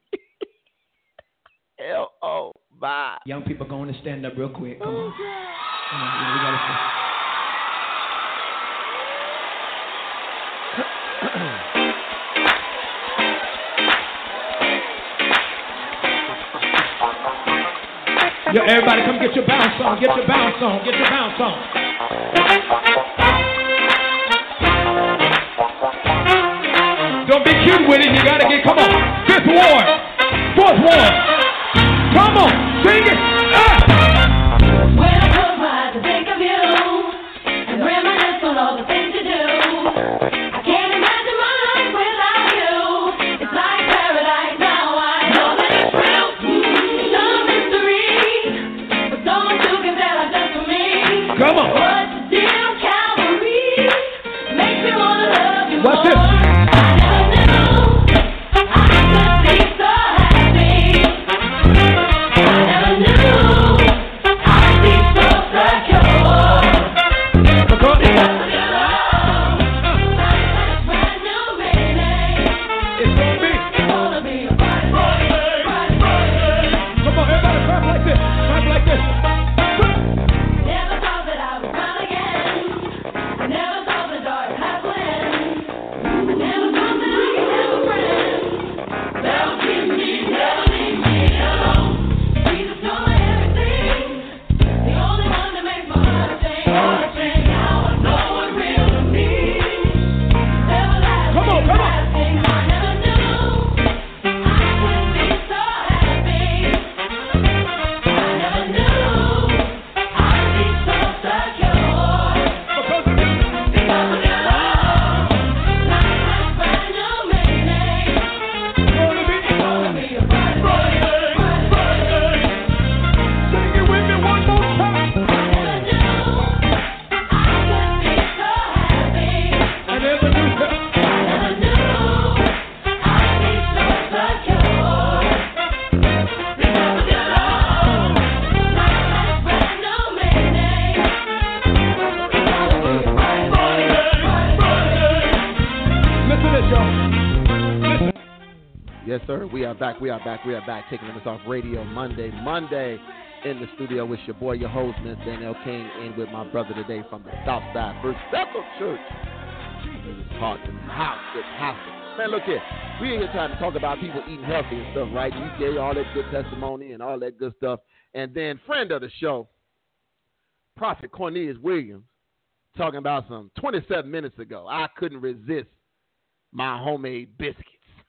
L-O. Bye. Young people going to stand up real quick. Come on. Come on. We got to Yo, everybody come get your bounce on. Get your bounce on. Get your bounce on. Don't be cute with it. You got to get, come on. Fifth ward. Fourth ward. Come on. Sing it. When I close my eyes, I think of you and reminisce on all the things you do. I can't imagine my life without you. It's like paradise now. I know that it's real. It's no mystery, but so much you can tell I've done for me. Come on. What's the deal, Calvary? Makes me wanna love you What's more. this? We are back. Taking this off Radio Monday in the studio with your boy, your host, Miss Danielle King, and with my brother today from the South Side First Bethel Church. Jesus, talking house. Man, look here. We ain't here trying to talk about people eating healthy and stuff, right? You gave all that good testimony and all that good stuff. And then friend of the show, Prophet Cornelius Williams, talking about some 27 minutes ago. I couldn't resist my homemade biscuits.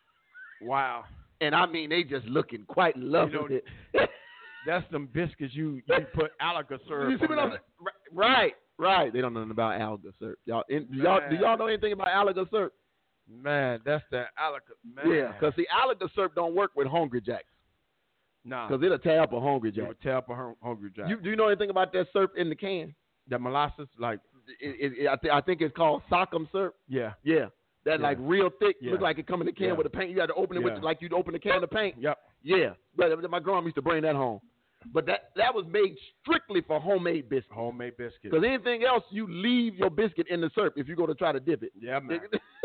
Wow. And I mean, they just looking quite in love with it. That's them biscuits you put alga syrup on. Right. They don't know nothing about alga syrup. Do y'all know anything about alga syrup? Man, that's the alga. Man. Yeah, because the alga syrup don't work with Hungry Jacks. Nah. Because it'll tear up a Hungry Jack. It would tear up a Hungry Jack. Do you know anything about that syrup in the can? That molasses? Like, I think it's called Sockum syrup. Yeah. That like real thick, look like it come in the can with a paint. You had to open it with like you'd open a can of paint. Yep. Yeah, but my grandma used to bring that home. But that was made strictly for homemade biscuits. Homemade biscuits. Because anything else, you leave your biscuit in the syrup if you go to try to dip it. Yeah, man.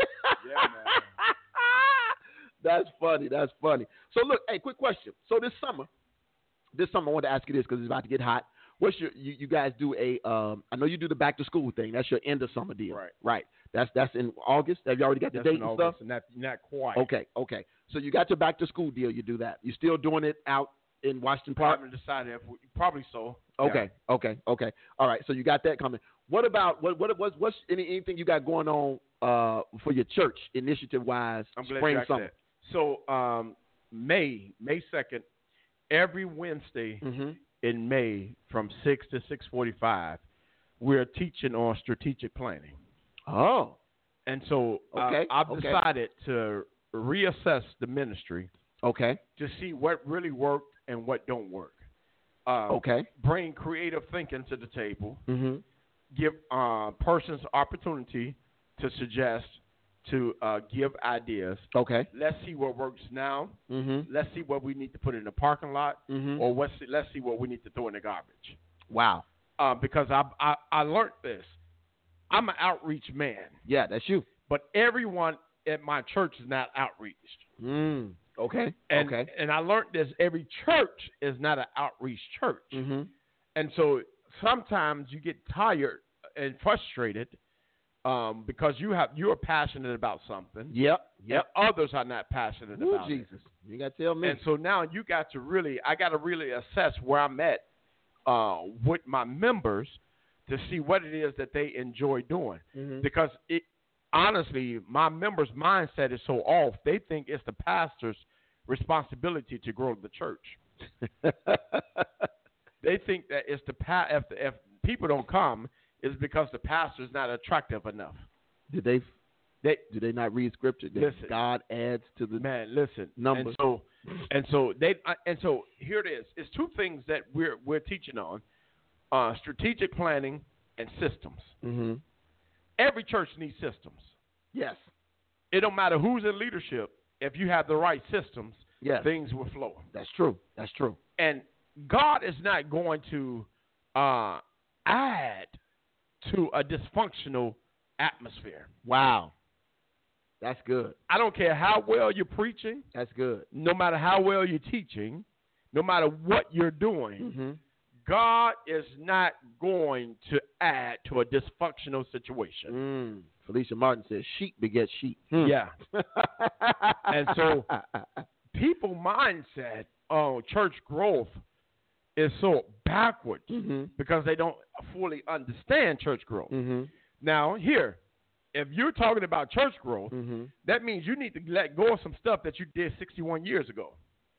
That's funny. So look, hey, quick question. So this summer, I want to ask you this because it's about to get hot. What's you guys do I know you do the back to school thing. That's your end of summer deal. Right. That's in August. Have you already got the date and stuff? Not quite. Okay. So you got your back to school deal. You do that. You still doing it out in Washington Park? I haven't decided. Probably so. Okay. All right. So you got that coming. What about what's anything you got going on for your church initiative wise? I'm glad spring you asked summer. that. So May 2nd, every Wednesday in May from 6 to 6:45, we're teaching on strategic planning. Oh. And so I've decided to reassess the ministry. Okay. To see what really worked and what don't work. Bring creative thinking to the table. Mm-hmm. Give persons opportunity to suggest to give ideas. Okay. Let's see what works now. Mm-hmm. Let's see what we need to put in the parking lot, Mm-hmm. or let's see what we need to throw in the garbage. Wow. Because I learned this. I'm an outreach man, Yeah, that's you. but everyone at my church is not outreached. Okay. And, okay. and I learned this. Every church is not an outreach church. Mm-hmm. And so sometimes you get tired and frustrated because you're passionate about something. Yep. And others are not passionate Ooh, about it. Jesus. You got to tell me. And so now I got to really assess where I'm at with my members to see what it is that they enjoy doing. Mhm. Because honestly, my members' mindset is so off. They think it's the pastor's responsibility to grow the church. They think that it's if people don't come, it's because the pastor's not attractive enough. Do they not read scripture? That Listen. God adds to the Listen. numbers. And so here it is. It's two things that we're teaching on: strategic planning and systems. Mm-hmm. Every church needs systems. Yes. It don't matter who's in leadership. If you have the right systems, Yes. things will flow. That's true. That's true. And God is not going to add to a dysfunctional atmosphere. Wow. That's good. I don't care how well you're preaching, That's good. no matter how well you're teaching, no matter what you're doing, Mm-hmm. God is not going to add to a dysfunctional situation. Felicia Martin says, sheep begets sheep. Yeah. And so people mindset on church growth is so backwards Mm-hmm. because they don't fully understand church growth. Mm-hmm. Now, here, if you're talking about church growth, Mm-hmm. that means you need to let go of some stuff that you did 61 years ago.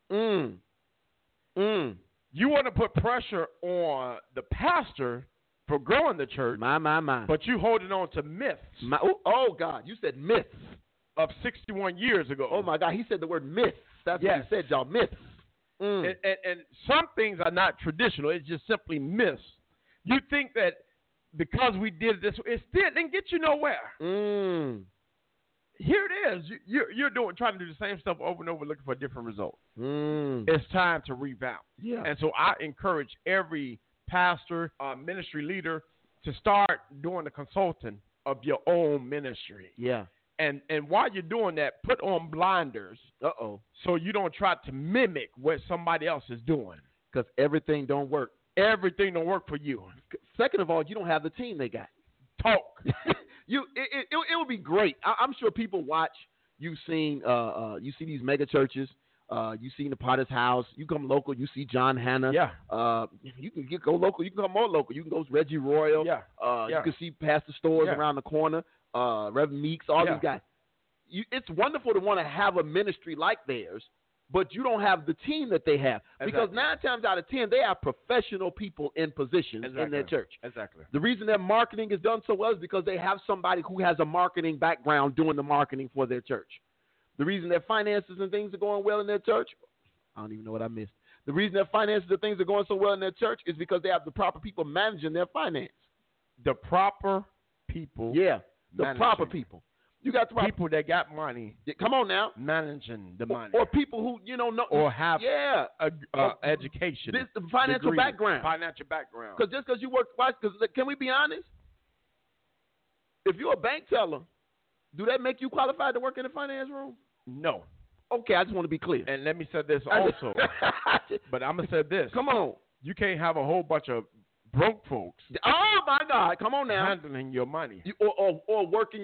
You want to put pressure on the pastor for growing the church, My. but you holding on to myths Oh, God. You said myths. of 61 years ago. Oh, my God. He said the word myths. That's Yes. what he said, y'all. Myths. And some things are not traditional. It's just simply myths. You think that because we did this, it still didn't get you nowhere. Here it is. You're trying to do the same stuff over and over, looking for a different result. It's time to revamp. Yeah. And so I encourage every pastor, ministry leader to start doing the consulting of your own ministry. Yeah. And while you're doing that, put on blinders Uh-oh. so you don't try to mimic what somebody else is doing. Because everything don't work. Everything don't work for you. Second of all, you don't have the team they got. Talk. It would be great. I'm sure people watch. You see these mega churches. You see the Potter's House. You come local. You see John Hanna. Yeah. You can go local. You can come more local. You can go to Reggie Royal. Yeah. You can see Pastor Stores Yeah. around the corner. Reverend Meeks. All Yeah. these guys. It's wonderful to want to have a ministry like theirs, but you don't have the team that they have. Because Exactly. 9 times out of 10, they have professional people in positions in their church. Exactly. The reason their marketing is done so well is because they have somebody who has a marketing background doing the marketing for their church. The reason their finances and things are going well in their church, I don't even know what I missed. The reason their finances and things are going so well in their church is because they have the proper people managing their finance. The proper people. Yeah, the managing. proper people. You got the proper People that got money Come on now. managing the money. Or people who, know. Or have yeah. education. This the financial degree, background. Financial background. Because just because you work, because can we be honest? If you're a bank teller, do that make you qualified to work in the finance room? No. Okay, I just want to be clear. And let me say this also. But I'm going to say this. Come on. You can't have a whole bunch of broke folks Oh my God! Come on now. handling your money. Or working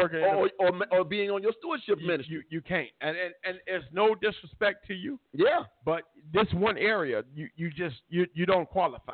or being on your stewardship ministry. You can't. And it's no disrespect to you, Yeah. but this one area you don't qualify.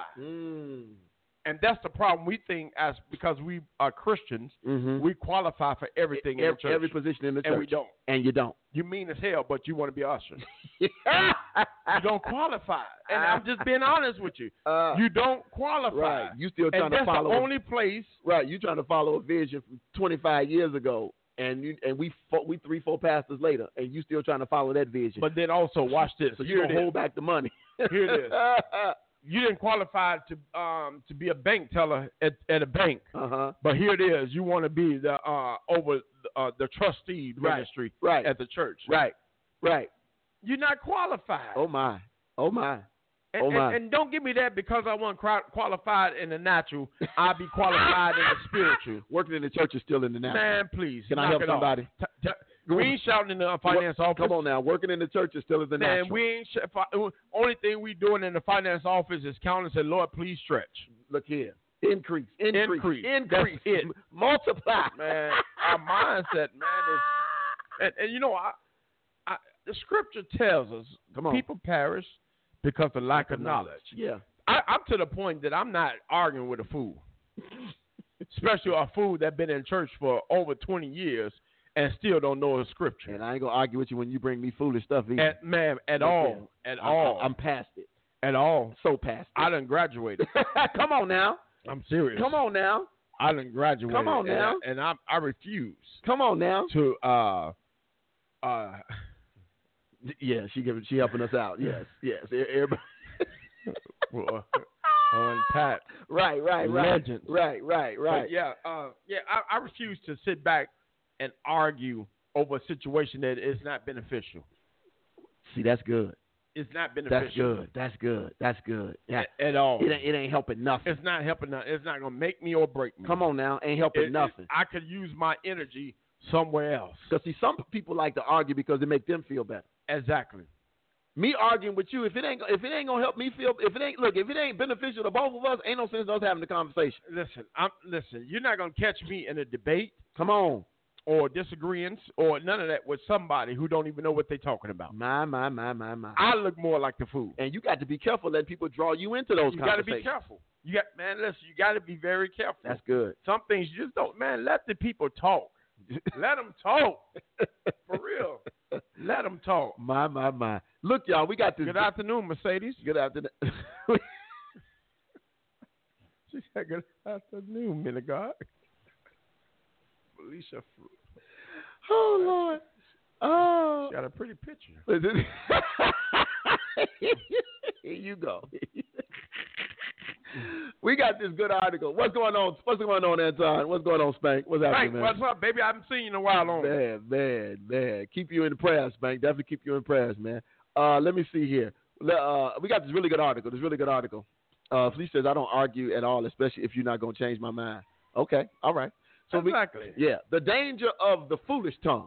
And that's the problem. We think because we are Christians, we qualify for everything in the church. Every position in the church. And we don't. And you don't. You mean as hell, but you want to be usher. You don't qualify. And I'm just being honest with you. You don't qualify. Right. You still trying and to that's follow. the only place. Right. You trying to follow a vision from 25 years ago, and we 3-4 pastors later, and you still trying to follow that vision. But then also, watch this. so you don't hold back the money. Here it is. You didn't qualify to be a bank teller at a bank, Uh-huh. but here it is. You want to be the the trustee Right, ministry right. at the church. Right. You're not qualified. Oh my. And don't give me that because I wasn't qualified in the natural. I'll be qualified in the spiritual. Working in the church is still in the natural. Man, please. Can I knock help it off. somebody? We ain't shouting in the finance office. Come on now. Working in the church is still in the Man, natural. we ain't. Only thing we doing in the finance office is counting and say, Lord, please stretch. Look here. Increase. That's it. Multiply. Man, our mindset, man, is. And you know, the scripture tells us people perish because of lack of knowledge. Yeah. I'm to the point that I'm not arguing with a fool, especially a fool that's been in church for over 20 years and still don't know the scripture. And I ain't gonna argue with you when you bring me foolish stuff either. At all. I'm past it. At all. So past it. I done graduated. Come on now. I'm serious. Come on now. I done graduated. Come on now. And I refuse. Come on now. To yeah, she helping us out. Yes. Everybody. Pat. Right. Legends. Right. But I refuse to sit back and argue over a situation that is not beneficial. See, that's good. It's not beneficial. That's good. Yeah. At all. It ain't helping nothing. It's not helping nothing. It's not gonna make me or break me. Come on now, ain't helping nothing. I could use my energy somewhere else. Because see, some people like to argue because it makes them feel better. Exactly. Me arguing with you, if it ain't gonna help me feel, if it ain't beneficial to both of us, ain't no sense in us having the conversation. Listen. You're not gonna catch me in a debate. Come on. Or disagreements, or none of that with somebody who don't even know what they're talking about. My. I look more like the fool. And you got to be careful letting people draw you into those conversations. You got to be careful. You got to be very careful. That's good. Some things you just don't, man, let the people talk. Let them talk. For real. Let them talk. My. Look, y'all, we got this. Good afternoon, Mercedes. Good afternoon. She said, good afternoon, men of God. Felicia. Oh, Lord. Oh. She got a pretty picture. Here you go. We got this good article. What's going on? Anton? What's going on, Spank? What's happening, man? What's up, baby? I haven't seen you in a while. Man. Keep you in the prayers, Spank. Definitely keep you in prayers, man. Let me see here. We got this really good article. Felicia says, I don't argue at all, especially if you're not going to change my mind. Okay. All right. So exactly. The danger of the foolish tongue.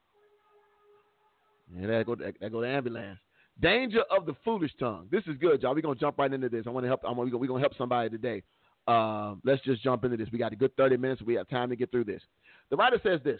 Yeah, that go the ambulance. Danger of the foolish tongue. This is good, y'all. We're gonna jump right into this. We're gonna help somebody today. Let's just jump into this. We got a good 30 minutes. We have time to get through this. The writer says this.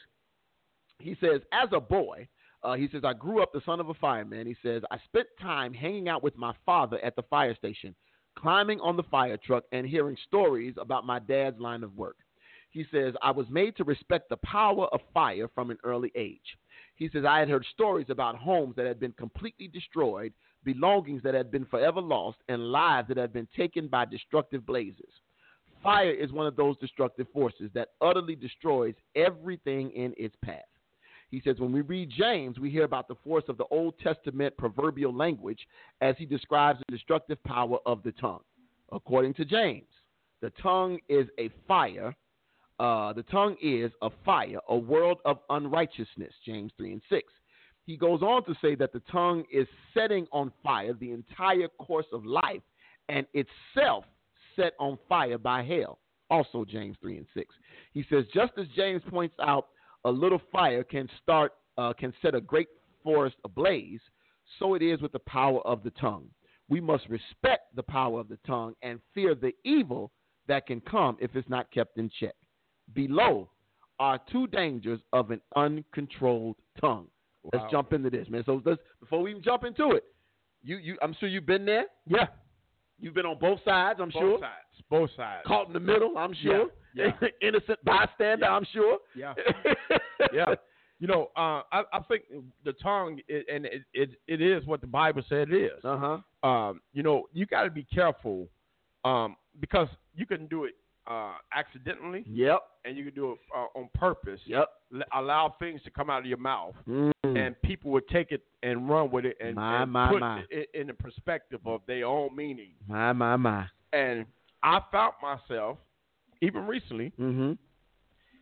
He says, as a boy, I grew up the son of a fireman. He says, I spent time hanging out with my father at the fire station, climbing on the fire truck and hearing stories about my dad's line of work. He says, I was made to respect the power of fire from an early age. He says, I had heard stories about homes that had been completely destroyed, belongings that had been forever lost, and lives that had been taken by destructive blazes. Fire is one of those destructive forces that utterly destroys everything in its path. He says, when we read James, we hear about the force of the Old Testament proverbial language as he describes the destructive power of the tongue. According to James, the tongue is a fire. The tongue is a fire, a world of unrighteousness, James 3:6. He goes on to say that the tongue is setting on fire the entire course of life and itself set on fire by hell, also James 3:6. He says, just as James points out, a little fire can set a great forest ablaze, so it is with the power of the tongue. We must respect the power of the tongue and fear the evil that can come if it's not kept in check. Below are two dangers of an uncontrolled tongue. Wow. Let's jump into this, man. So before we even jump into it, I'm sure you've been there. Yeah. You've been on both sides, I'm sure. Both sides. Caught in the middle, I'm sure. Yeah. Innocent bystander, I'm sure. Yeah. Yeah. You know, I think the tongue, it is what the Bible said it is. You know, you got to be careful because you can do it accidentally. Yep. And you can do it on purpose. Yep. Allow things to come out of your mouth, and people would take it and run with it and put it in the perspective of their own meaning. My. And I found myself, even recently,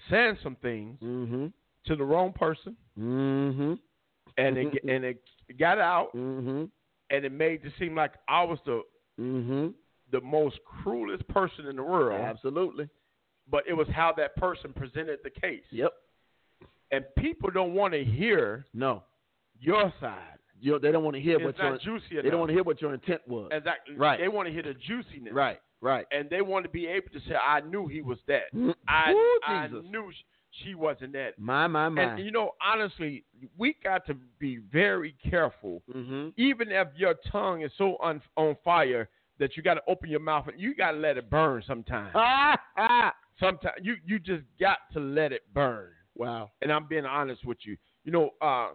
saying some things Mm-hmm. to the wrong person, Mm-hmm. and it got out, Mm-hmm. and it made it seem like I was Mm-hmm. the most cruelest person in the world. Absolutely. But it was how that person presented the case. Yep. And people don't want to hear No. your side. They don't want to hear It's what your not juicy enough. they don't want to hear what your intent was. Exactly. Right. They want to hear the juiciness. Right. Right. And they want to be able to say, I knew he was that. Mm. I Ooh, Jesus. knew she wasn't that. My. And, you know, honestly, we got to be very careful. Mm-hmm. Even if your tongue is so on fire that you got to open your mouth and you got to let it burn sometimes. Sometimes you just got to let it burn. Wow. And I'm being honest with you. You know,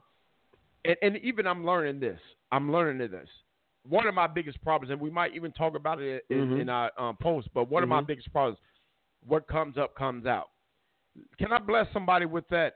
and even I'm learning this. One of my biggest problems, and we might even talk about it in our post, but one of my biggest problems, what comes up comes out. Can I bless somebody with that?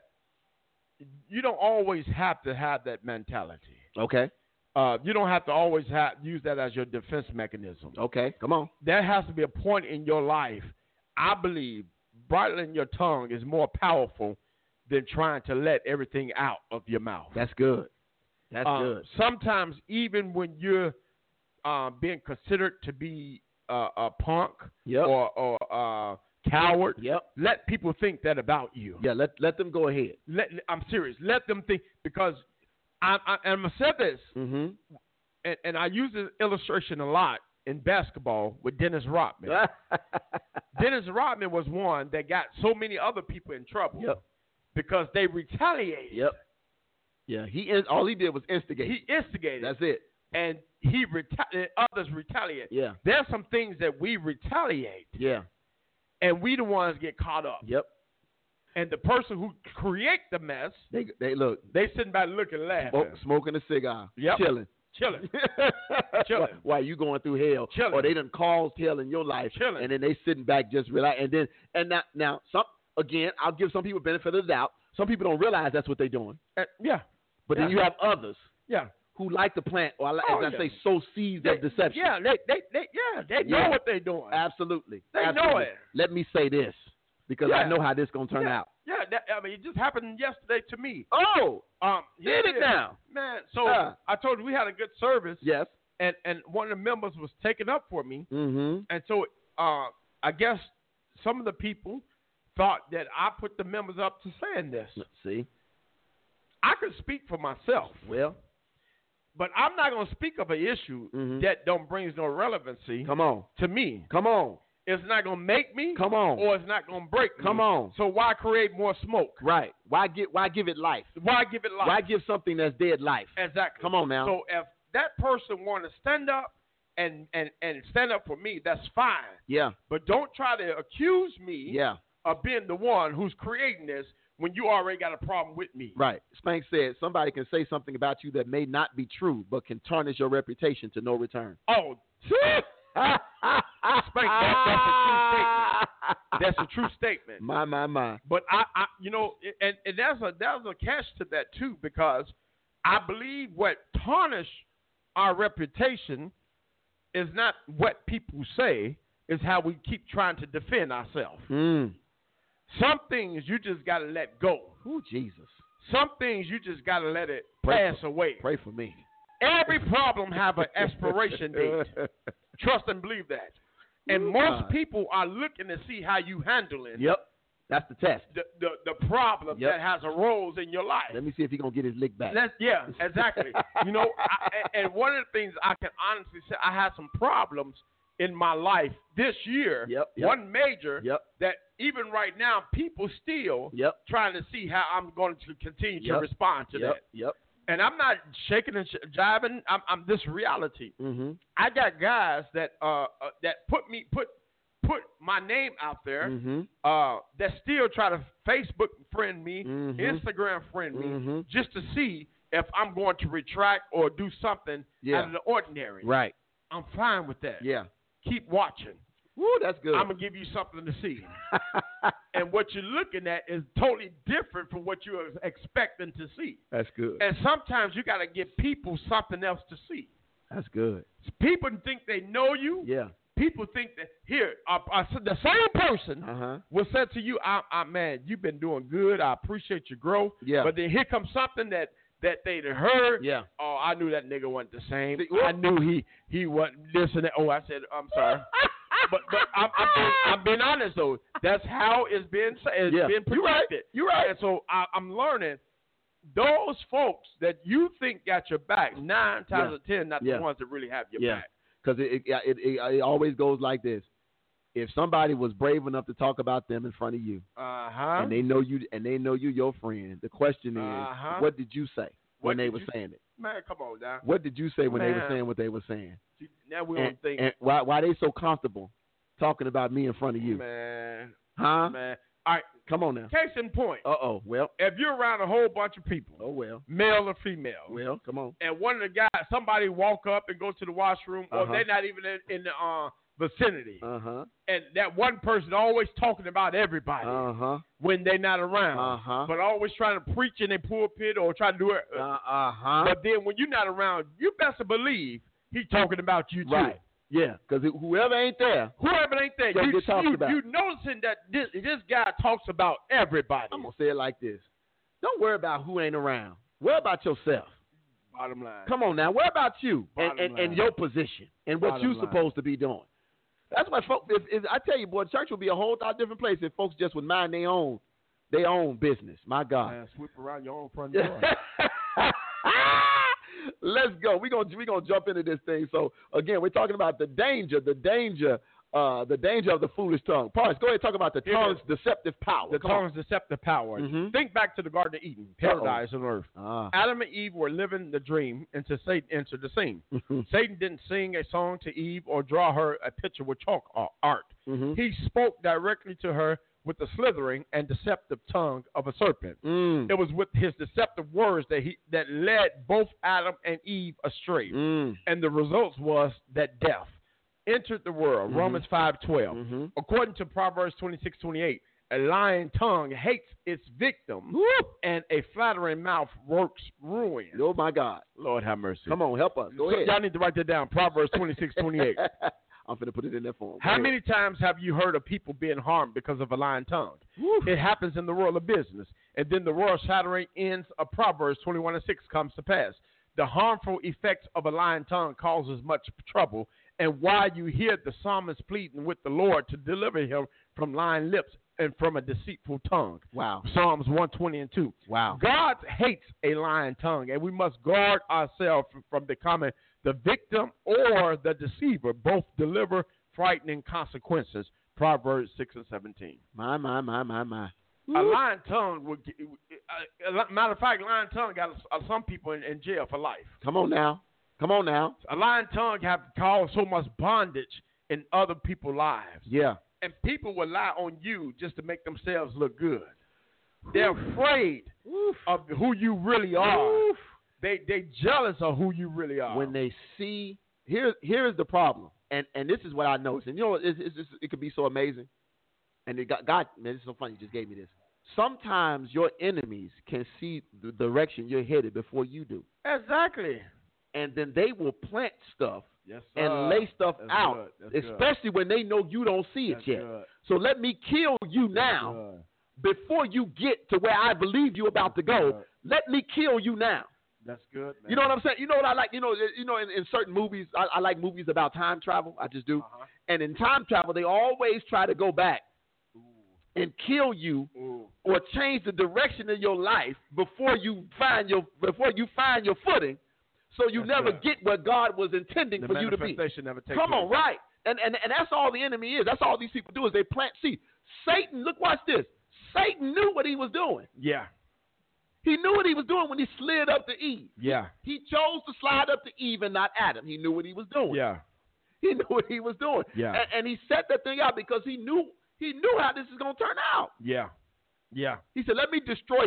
You don't always have to have that mentality. Okay. You don't have to always use that as your defense mechanism. Okay. Come on. There has to be a point in your life, I believe, bridling your tongue is more powerful than trying to let everything out of your mouth. That's good. That's good. Sometimes even when you're being considered to be a punk Yep. or a coward, Yep. let people think that about you. Yeah. Let them go ahead. I'm serious. Let them think, because I'm going to say this, Mm-hmm. and I use this illustration a lot in basketball with Dennis Rodman. Dennis Rodman was one that got so many other people in trouble Yep. because they retaliated. Yep. Yeah. All he did was instigate. He instigated. That's it. And others retaliate. Yeah. There's some things that we retaliate, Yeah. and we the ones get caught up. Yep. And the person who create the mess, They look. they sitting back looking, laughing, Smoking a cigar. Yep. Chilling. chilling. Chilling. While you going through hell, Chilling. or they done caused hell in your life, Chilling. and then they sitting back just relax. And now some again, I'll give some people benefit of the doubt. Some people don't realize that's what they're doing, Yeah. but then Yeah. you have others Yeah. who like to plant, or as Oh, I yeah. say, sow seeds of deception. Yeah, they know Yeah. what they're doing. Absolutely. They know Absolutely. it. Let me say this, because I Yeah. know how this gonna turn out. Yeah, it just happened yesterday to me. Oh, Here did it is. now? Man, so I told you we had a good service. Yes. And one of the members was taken up for me. Mm-hmm. And so I guess some of the people thought that I put the members up to saying this. Let's see. I could speak for myself, Well, but I'm not going to speak of an issue Mhm. that don't brings no relevancy come on. to me. Come on. It's not going to make me, Come on. or it's not going to break me. Come on. So why create more smoke? Right. Why give it life? Why give it life? Why give something that's dead life? Exactly. Come on now. So if that person want to stand up and stand up for me, that's fine. Yeah. But don't try to accuse me Yeah. of being the one who's creating this when you already got a problem with me. Right. Spank said somebody can say something about you that may not be true, but can tarnish your reputation to no return. Oh, Spank, that's a true statement. My. But I you know, and there's a catch to that too, because I believe what tarnish our reputation is not what people say, is how we keep trying to defend ourselves. Some things you just got to let go. Oh, Jesus. Some things you just got to let it Pray pass away. Pray for me. Every problem have an expiration date. Trust and believe that. And most God. people are looking to see how you handling Yep. That's the test. the problem Yep. that has arose in your life. Let me see if he's going to get his lick back. Yeah, exactly. You know, and one of the things I can honestly say, I had some problems in my life this year. Yep. One major Yep. that even right now people still Yep. trying to see how I'm going to continue to Yep. respond to that. Yep. And I'm not shaking and jiving. I'm this reality. Mm-hmm. I got guys that put my name out there. Mm-hmm. That still try to Facebook friend me, Mhm. Instagram friend me, Mhm. just to see if I'm going to retract or do something Yeah. out of the ordinary. Right. I'm fine with that. Yeah. Keep watching. Woo, that's good. I'm gonna give you something to see. And what you're looking at is totally different from what you're expecting to see. That's good. And sometimes you got to give people something else to see. That's good. People think they know you, Yeah. people think that here, the same person will say to you, man, you've been doing good. I appreciate your growth. Yeah. But then here comes something that they heard. Yeah. Oh, I knew that nigga wasn't the same. I knew he wasn't this and that. Oh, I said, I'm sorry. but I'm being honest though. That's how it's been projected. You're right. And so I'm learning. Those folks that you think got your back, 9 times out of 10, not the ones that really have your back. Because it always goes like this. If somebody was brave enough to talk about them in front of you, and they know you your friend, the question is, what did you say when they were saying it? Man, come on now. What did you say when they were saying what they were saying? Now we don't think. And why they so comfortable talking about me in front of you? Man. Man. All right. Come on now. Case in point. Well. If you're around a whole bunch of people. Well. Male or female. Well, come on. And one of the guys, somebody walk up and go to the washroom, or they're not even in the vicinity. And that one person always talking about everybody when they're not around. But always trying to preach in their pulpit or trying to do it. But then when you're not around, you best believe he's talking about you too. Right. Yeah, because whoever ain't there, you noticing that this guy talks about everybody. I'm going to say it like this. Don't worry about who ain't around. Worry about yourself. Bottom line. Come on now. Worry about you and your position and what you're supposed to be doing. That's why folks, if I tell you, boy, church would be a whole lot different place if folks just would mind their own business. My God. Man, sweep around your own front door. Let's go. We're gonna jump into this thing. So again, we're talking about the danger of the foolish tongue. Parks, go ahead and talk about the tongue's deceptive power. The tongue's deceptive power. Think back to the Garden of Eden, paradise on earth. Adam and Eve were living the dream until Satan entered the scene. Satan didn't sing a song to Eve or draw her a picture with chalk art. He spoke directly to her with the slithering and deceptive tongue of a serpent. It was with his deceptive words that led both Adam and Eve astray. And the results was that death entered the world. Romans 5:12. According to Proverbs 26:28, a lying tongue hates its victim, and a flattering mouth works ruin. Oh, my God. Lord have mercy. Come on, help us. Go ahead. Y'all need to write that down, Proverbs 26:28. I'm going to put it in there for them. How many times have you heard of people being harmed because of a lying tongue? It happens in the world of business. And then the world shattering ends of Proverbs 21:6 comes to pass. The harmful effects of a lying tongue causes much trouble. And why you hear the psalmist pleading with the Lord to deliver him from lying lips and from a deceitful tongue. Wow. Psalms 120:2. Wow. God hates a lying tongue, and we must guard ourselves from becoming the victim or the deceiver. Both deliver frightening consequences. Proverbs 6:17. My. A lying tongue would. Matter of fact, lying tongue got some people in jail for life. Come on now. A lying tongue have caused so much bondage in other people's lives. Yeah. And people will lie on you just to make themselves look good. They're afraid of who you really are. They jealous of who you really are. When they see, here's the problem, and this is what I noticed, and you know, it could be so amazing, and God, man, this is so funny. You just gave me this. Sometimes your enemies can see the direction you're headed before you do. Exactly. And then they will plant stuff Yes, and lay stuff That's out, good. especially when they know you don't see it yet. Good. So let me kill you now before you get to where I believe you're about to go. Let me kill you now. That's good, man. You know what I'm saying? You know what I like? You know, in certain movies, I like movies about time travel. I just do. And in time travel, they always try to go back and kill you or change the direction of your life before you find your footing. So you never get what God was intending for you to be. Never takes Come on, right. And that's all the enemy is. That's all these people do is they plant seeds. Satan, watch this. Satan knew what he was doing. Yeah. He knew what he was doing when he slid up to Eve. Yeah. He chose to slide up to Eve and not Adam. He knew what he was doing. Yeah. He knew what he was doing. Yeah. And he set that thing out because he knew how this is going to turn out. Yeah. Yeah. He said, let me destroy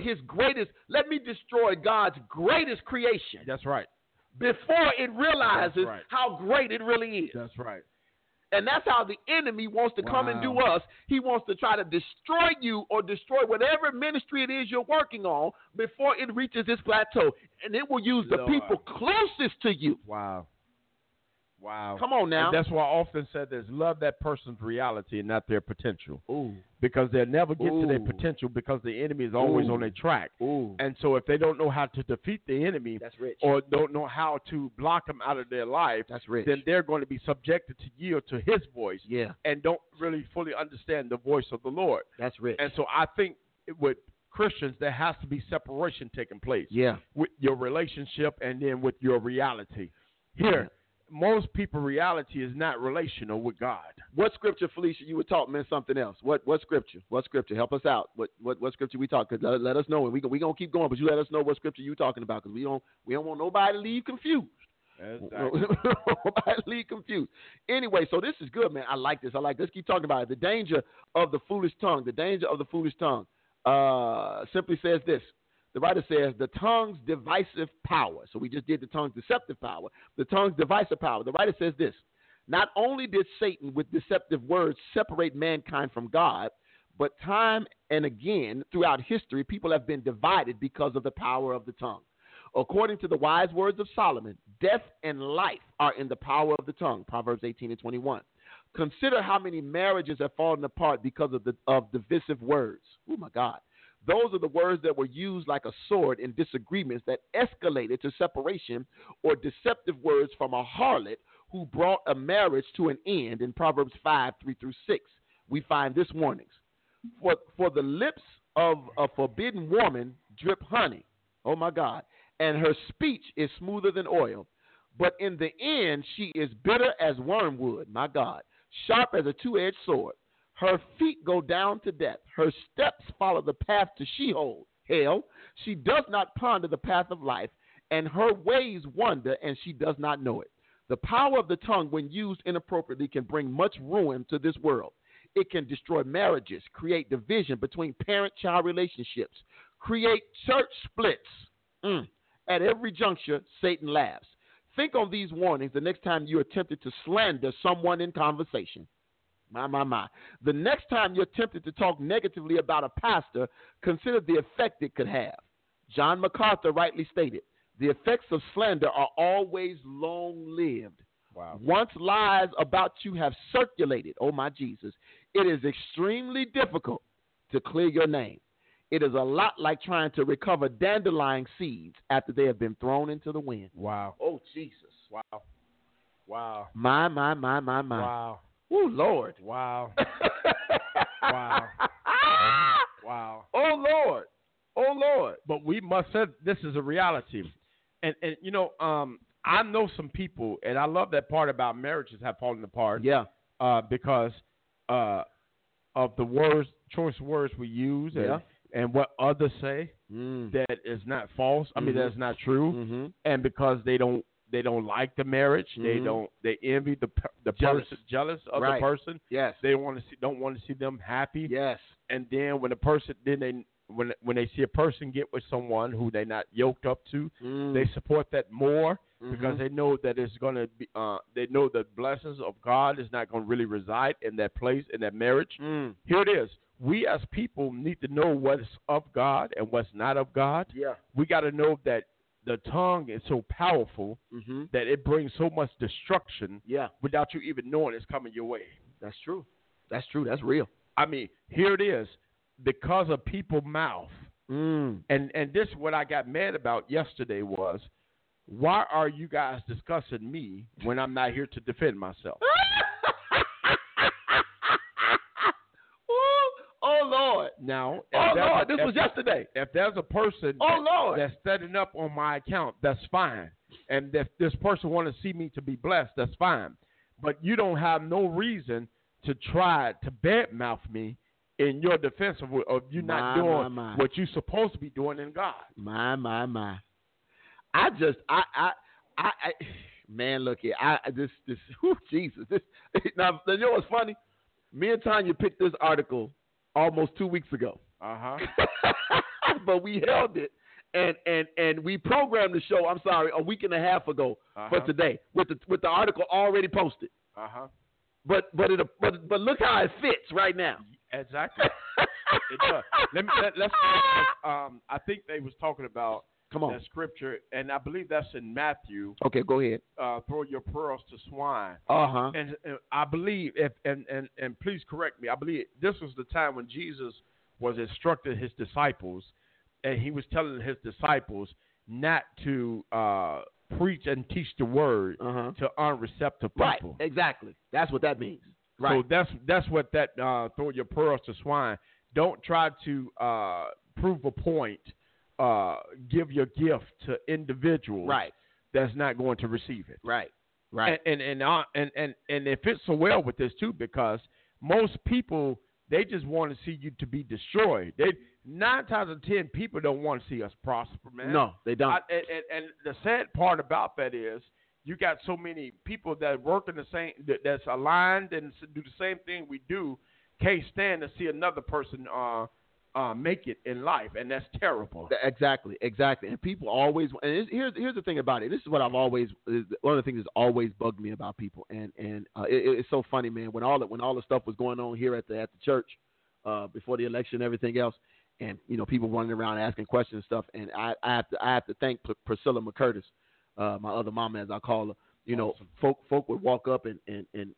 God's greatest creation. That's right. Before it realizes how great it really is. That's right. And that's how the enemy wants to come and do us. He wants to try to destroy you or destroy whatever ministry it is you're working on before it reaches this plateau. And it will use the people closest to you. Wow. Wow. Come on now. And that's why I often said this: love that person's reality and not their potential. Ooh. Because they'll never get to their Ooh. potential because the enemy is always Ooh. on their track. Ooh. And so if they don't know how to defeat the enemy That's rich. or don't know how to block him out of their life, That's rich. then they're going to be subjected to yield to his voice Yeah. and don't really fully understand the voice of the Lord. That's rich. And so I think with Christians, there has to be separation taking place Yeah. with your relationship and then with your reality. Here, most people reality is not relational with God. What scripture, Felicia, you were taught meant something else? What scripture? What scripture? Help us out. What scripture we talk? Cause let us know, and we gonna keep going. But you let us know what scripture you talking about, because we don't want nobody to leave confused. Exactly. Nobody leave confused. Anyway, so this is good, man. I like this. Let's keep talking about it. The danger of the foolish tongue. The danger of the foolish tongue. Simply says this. The writer says the tongue's divisive power. So we just did the tongue's deceptive power. The tongue's divisive power. The writer says this. Not only did Satan with deceptive words separate mankind from God, but time and again throughout history, people have been divided because of the power of the tongue. According to the wise words of Solomon, death and life are in the power of the tongue. Proverbs 18:21. Consider how many marriages have fallen apart because of divisive words. Oh, my God. Those are the words that were used like a sword in disagreements that escalated to separation, or deceptive words from a harlot who brought a marriage to an end. In Proverbs 5:3-6, we find this warnings. For the lips of a forbidden woman drip honey. Oh, my God. And her speech is smoother than oil. But in the end, she is bitter as wormwood. My God. Sharp as a two-edged sword. Her feet go down to death. Her steps follow the path to Sheol. Hell, she does not ponder the path of life, and her ways wander, and she does not know it. The power of the tongue, when used inappropriately, can bring much ruin to this world. It can destroy marriages, create division between parent-child relationships, create church splits. At every juncture, Satan laughs. Think on these warnings the next time you are tempted to slander someone in conversation. My. The next time you're tempted to talk negatively about a pastor, consider the effect it could have. John MacArthur rightly stated, the effects of slander are always long-lived. Wow. Once lies about you have circulated, oh my Jesus, it is extremely difficult to clear your name. It is a lot like trying to recover dandelion seeds after they have been thrown into the wind. Wow. Oh, Jesus. Wow. Wow. My. Wow. Oh, Lord. Wow. Wow. Wow. Oh, Lord. But we must say this is a reality. And you know, I know some people, and I love that part about marriages have fallen apart. Yeah. Because of the words, choice words we use, and what others say that is not false. I mean, that's not true. And because they don't like the marriage, they envy the person, jealous of the person. Yes. They don't want to see them happy. Yes. And then when when they see a person get with someone who they're not yoked up to, they support that more because they know that it's going to be. They know the blessings of God is not going to really reside in that place, in that marriage. Here it is. We as people need to know what's of God and what's not of God. Yeah. We got to know that the tongue is so powerful that it brings so much destruction without you even knowing it's coming your way. That's true. That's real. I mean, here it is. Because of people's mouth. And this is what I got mad about yesterday was, why are you guys discussing me when I'm not here to defend myself? Oh, Lord. Now, this was yesterday. If there's a person that's setting up on my account, that's fine. And if this person want to see me to be blessed, that's fine. But you don't have no reason to try to badmouth me in your defense of you not doing what you're supposed to be doing in God. My. Man, look here. Jesus. Now, you know what's funny? Me and Tanya picked this article almost 2 weeks ago. But we held it and we programmed the show, a week and a half ago for today with the article already posted. But look how it fits right now. Exactly. It does. Let's I think they was talking about Come on. That scripture, and I believe that's in Matthew. Okay, go ahead. Throw your pearls to swine. Uh-huh. And I believe, and please correct me, I believe this was the time when Jesus was instructing his disciples, and he was telling his disciples not to preach and teach the word to unreceptive people. Right, exactly. That's what that means. Right. So that's what that throw your pearls to swine. Don't try to prove a point. Give your gift to individuals. Right. That's not going to receive it. Right. Right. And it fits so well with this too, because most people, they just want to see you to be destroyed. 9 times out of 10 people don't want to see us prosper, man. No, they don't. And the sad part about that is you got so many people that work in the same, that's aligned and do the same thing we do, can't stand to see another person make it in life, and that's terrible. Exactly. And people always, and here's the thing about it. This is what I've always, one of the things that's always bugged me about people, and it's so funny, man. When all the stuff was going on here at the church before the election and everything else, and people running around asking questions and stuff, and I have to thank Priscilla McCurtis, my other mama as I call her. Awesome. Folk would walk up and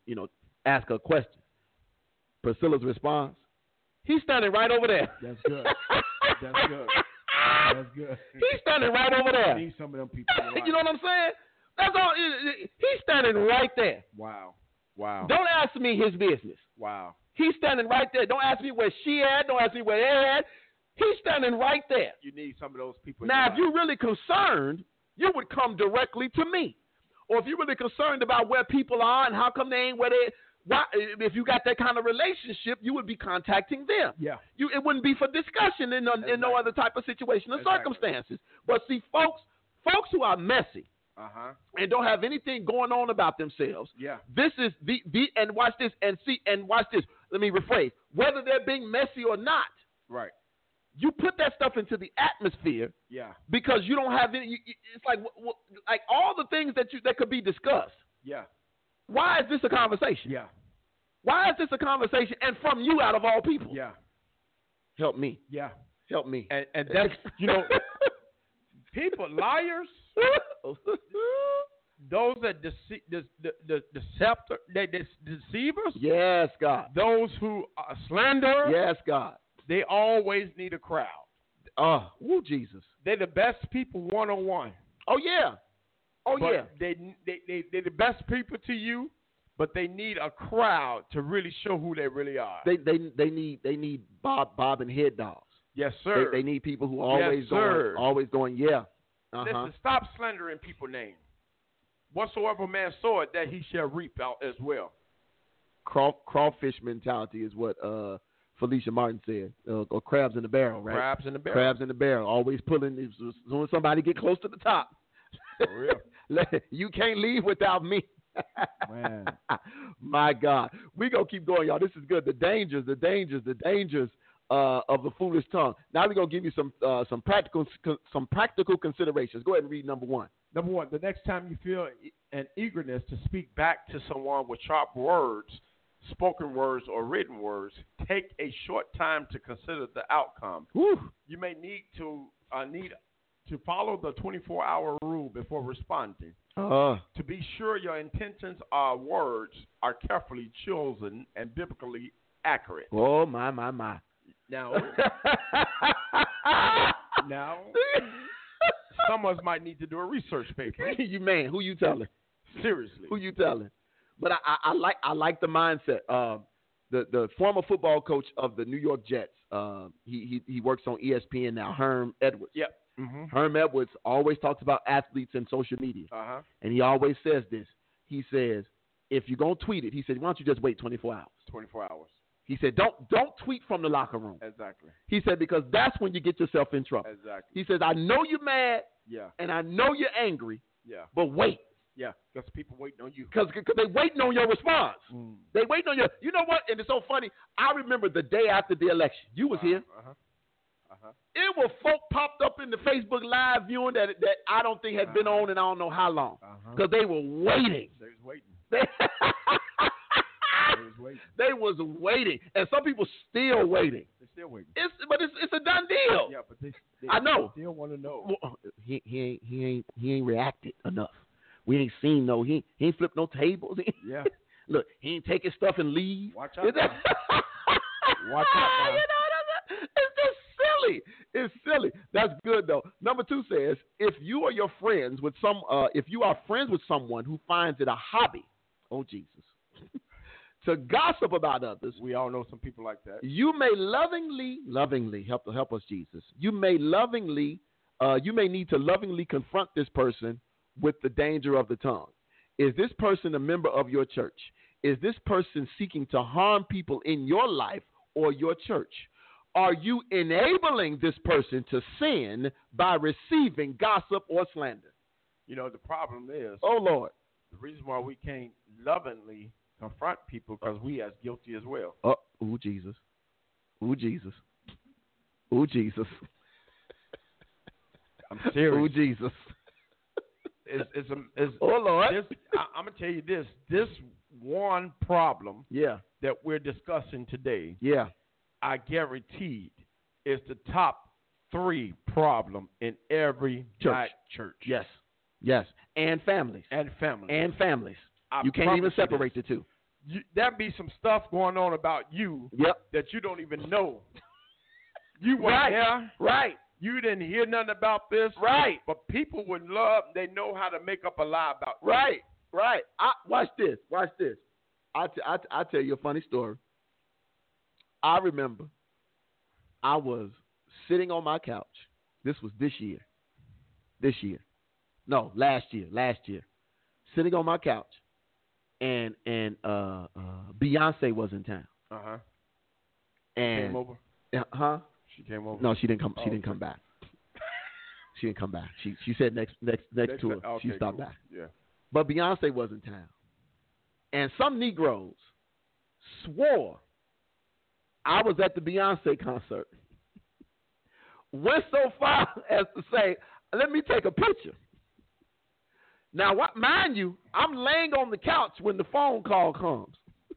ask her a question. Priscilla's response: "He's standing right over there." That's good. That's good. That's good. He's standing right over there. I need some of them people. You know what I'm saying? That's all. He's standing right there. Wow. Don't ask me his business. Wow. He's standing right there. Don't ask me where she at. Don't ask me where they at. He's standing right there. You need some of those people. Now, if you're really concerned, you would come directly to me. Or if you're really concerned about where people are and how come they ain't where they. Why, if you got that kind of relationship, you would be contacting them. Yeah. It wouldn't be for discussion in no other type of situation or circumstances. But see, folks who are messy and don't have anything going on about themselves. Yeah. This is the and watch this and watch this. Let me rephrase. Whether they're being messy or not. Right. You put that stuff into the atmosphere. Yeah. Because you don't have any. It's like all the things that could be discussed. Yeah. Why is this a conversation? Yeah. Why is this a conversation? And from you, out of all people. Yeah. Help me. Yeah. Help me. And that's people, liars, those that deceivers. Yes, God. Those who are slanderers. Yes, God. They always need a crowd. Oh, Jesus. They're the best people one-on-one. Oh, yeah. They're the best people to you, but they need a crowd to really show who they really are. They need Bob and head dogs. Yes, sir. They need people who always going, yeah. Listen, stop slandering people's names. Whatsoever man soweth, that he shall reap out as well. Crawfish mentality is what Felicia Martin said, or crabs in the barrel, right? Crabs in the barrel. Crabs in the barrel. Always pulling as soon as somebody get close to the top. For real. You can't leave without me. Man. My God. We're going to keep going, y'all. This is good. The dangers of the foolish tongue. Now we're going to give you some practical considerations. Go ahead and read number 1. Number 1, the next time you feel an eagerness to speak back to someone with sharp words, spoken words or written words, take a short time to consider the outcome. Whew. You may need to follow the 24-hour rule before responding. To be sure your intentions or words are carefully chosen and biblically accurate. Oh, my. Now, some of us might need to do a research paper. You man, who you telling? Seriously. Who you telling? But I like the mindset. The former football coach of the New York Jets. He works on ESPN now. Herm Edwards. Yep. Mm-hmm. Herm Edwards always talks about athletes and social media, and he always says this. He says, if you're gonna tweet it, he said, why don't you just wait 24 hours? 24 hours. He said, don't tweet from the locker room. Exactly. He said, because that's when you get yourself in trouble. Exactly. He says, I know you're mad. Yeah. And I know you're angry. Yeah. But wait. Yeah. Because people waiting on you. Because they waiting on your response. They waiting on your. You know what? And it's so funny. I remember the day after the election. You was here. It was folk popped up in the Facebook Live viewing that I don't think had been on in I don't know how long. Because they were waiting. They was waiting. They was waiting. And some people still waiting. They're still waiting. It's a done deal. Yeah, but they I know. still want to know. he ain't reacted enough. We ain't seen no. He ain't flipped no tables. Yeah. Look, he ain't taking stuff and leave. Watch out. Now. Watch out. Now. You know, it's just silly. It's silly. That's good though. Number 2 says, if you are friends with someone who finds it a hobby, oh Jesus, to gossip about others, We all know some people like that. you may lovingly help us, Jesus. You may need to lovingly confront this person with the danger of the tongue. Is this person a member of your church? Is this person seeking to harm people in your life or your church? Are you enabling this person to sin by receiving gossip or slander? You know, the problem is, Oh, Lord. the reason why we can't lovingly confront people because we as guilty as well. Oh, Jesus. Oh, Jesus. Oh, Jesus. I'm serious. Oh, Jesus. It's Oh, Lord. I'm going to tell you this. This one problem Yeah. that we're discussing today, Yeah. I guaranteed, is the top 3 problem in every black church. Yes. Yes. And families. And family. And families. I You can't even promise you separate this. the two. There be some stuff going on about you Yep. that you don't even know. You weren't Right. there. Right. You didn't hear nothing about this. Right. But people would love, they know how to make up a lie about you. Right. Right. Watch this. Watch this. I'll tell you a funny story. I remember I was sitting on my couch. This was this year. No, last year. Sitting on my couch. And Beyonce was in town. Uh-huh. And Came over? Huh? She came over? No, she didn't come. Oh, She didn't come back. She didn't come back. She said next tour. Okay, She stopped cool. back. Yeah. But Beyonce was in town. And some Negroes swore I was at the Beyonce concert. Went so far as to say, let me take a picture. Now, mind you, I'm laying on the couch when the phone call comes.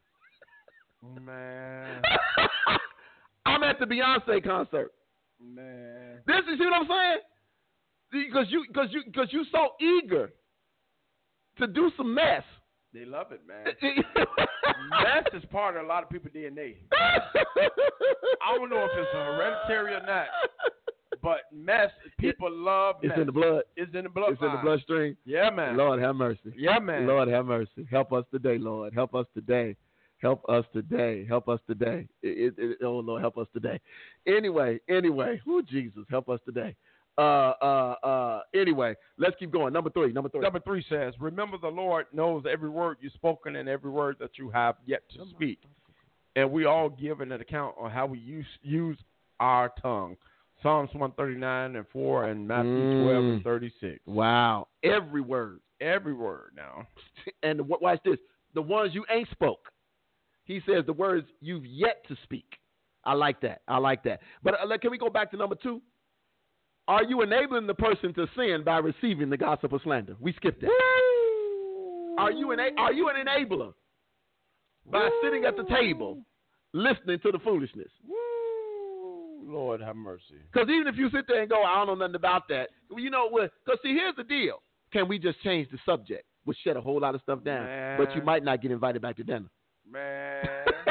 Man. I'm at the Beyonce concert. Man. This is, see what I'm saying? Because you so eager to do some mess. They love it, man. Mess is part of a lot of people's DNA. I don't know if it's hereditary or not, but mess, people love mess. It's in the blood. It's in the blood. It's in the bloodstream. Yeah, man. Lord have mercy. Yeah, man. Lord have mercy. Help us today, Lord. Help us today. Help us today. Help us today. Oh, Lord, help us today. Anyway. Oh, Jesus, help us today. Anyway, let's keep going. Number 3. Number 3 says, remember the Lord knows every word you've spoken and every word that you have yet to speak. And we all give an account on how we use our tongue. Psalms 139:4 and Matthew 12:36. Wow. Every word. Every word now. And watch this. The ones you ain't spoke. He says the words you've yet to speak. I like that. But can we go back to number 2? Are you enabling the person to sin by receiving the gossip or slander? We skipped that. Woo! Are you an enabler by sitting at the table listening to the foolishness? Woo! Lord have mercy. Because even if you sit there and go, I don't know nothing about that, you know what? Because see, here's the deal. Can we just change the subject? We'll shut a whole lot of stuff down. Man. But you might not get invited back to dinner. Man.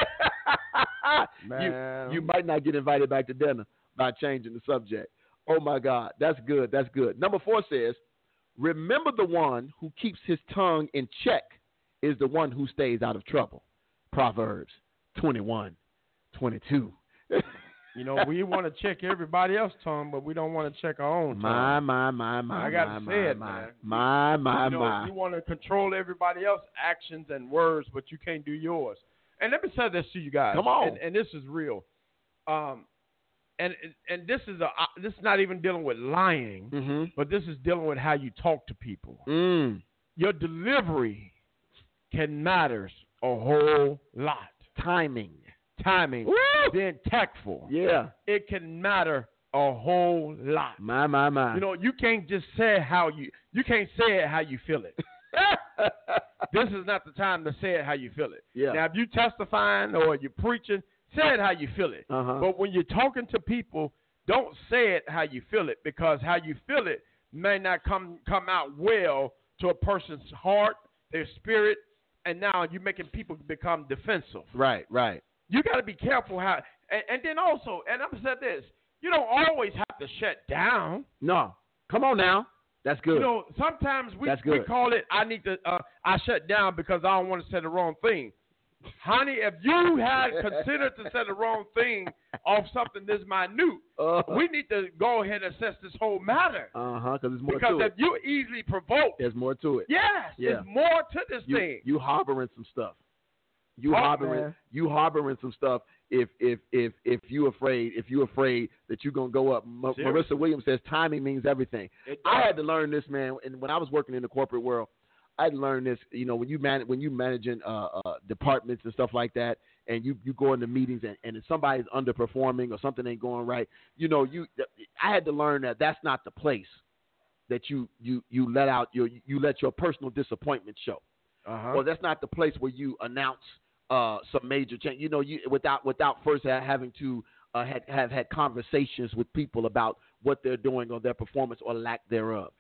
You might not get invited back to dinner by changing the subject. Oh, my God. That's good. That's good. Number 4 says, remember the one who keeps his tongue in check is the one who stays out of trouble. Proverbs 21:22. You know, we want to check everybody else's tongue, but we don't want to check our own tongue. My. I got to say it, man. My. You want to control everybody else's actions and words, but you can't do yours. And let me say this to you guys. Come on. And this is real. And this is not even dealing with lying, but this is dealing with how you talk to people. Your delivery can matter a whole lot. Timing. Woo! Being tactful. Yeah. It can matter a whole lot. My. You know, you can't just say you can't say it how you feel it. This is not the time to say it how you feel it. Yeah. Now, if you testifying or you're preaching, say it how you feel it. But when you're talking to people, don't say it how you feel it, because how you feel it may not come out well to a person's heart, their spirit, and now you're making people become defensive. Right. You got to be careful how, and then also, and I'm saying this, you don't always have to shut down. No. Come on now. That's good. You know, sometimes we call it, I shut down because I don't want to say the wrong thing. Honey, if you had considered to say the wrong thing off something this minute, we need to go ahead and assess this whole matter. Because there's more to Because it. if you easily provoke, There's more to it. yes, Yeah. there's more to this thing. You harboring some stuff. You harboring some stuff. If you afraid that you're gonna go up. Marissa Williams says timing means everything. I had to learn this, man. And when I was working in the corporate world, I learned this. You know, when you managing departments and stuff like that, and you go into meetings and if somebody's underperforming or something ain't going right, you know, I had to learn that that's not the place that you let your personal disappointment show. Or that's not the place where you announce some major change. You know, you without first having to have had conversations with people about what they're doing or their performance or lack thereof.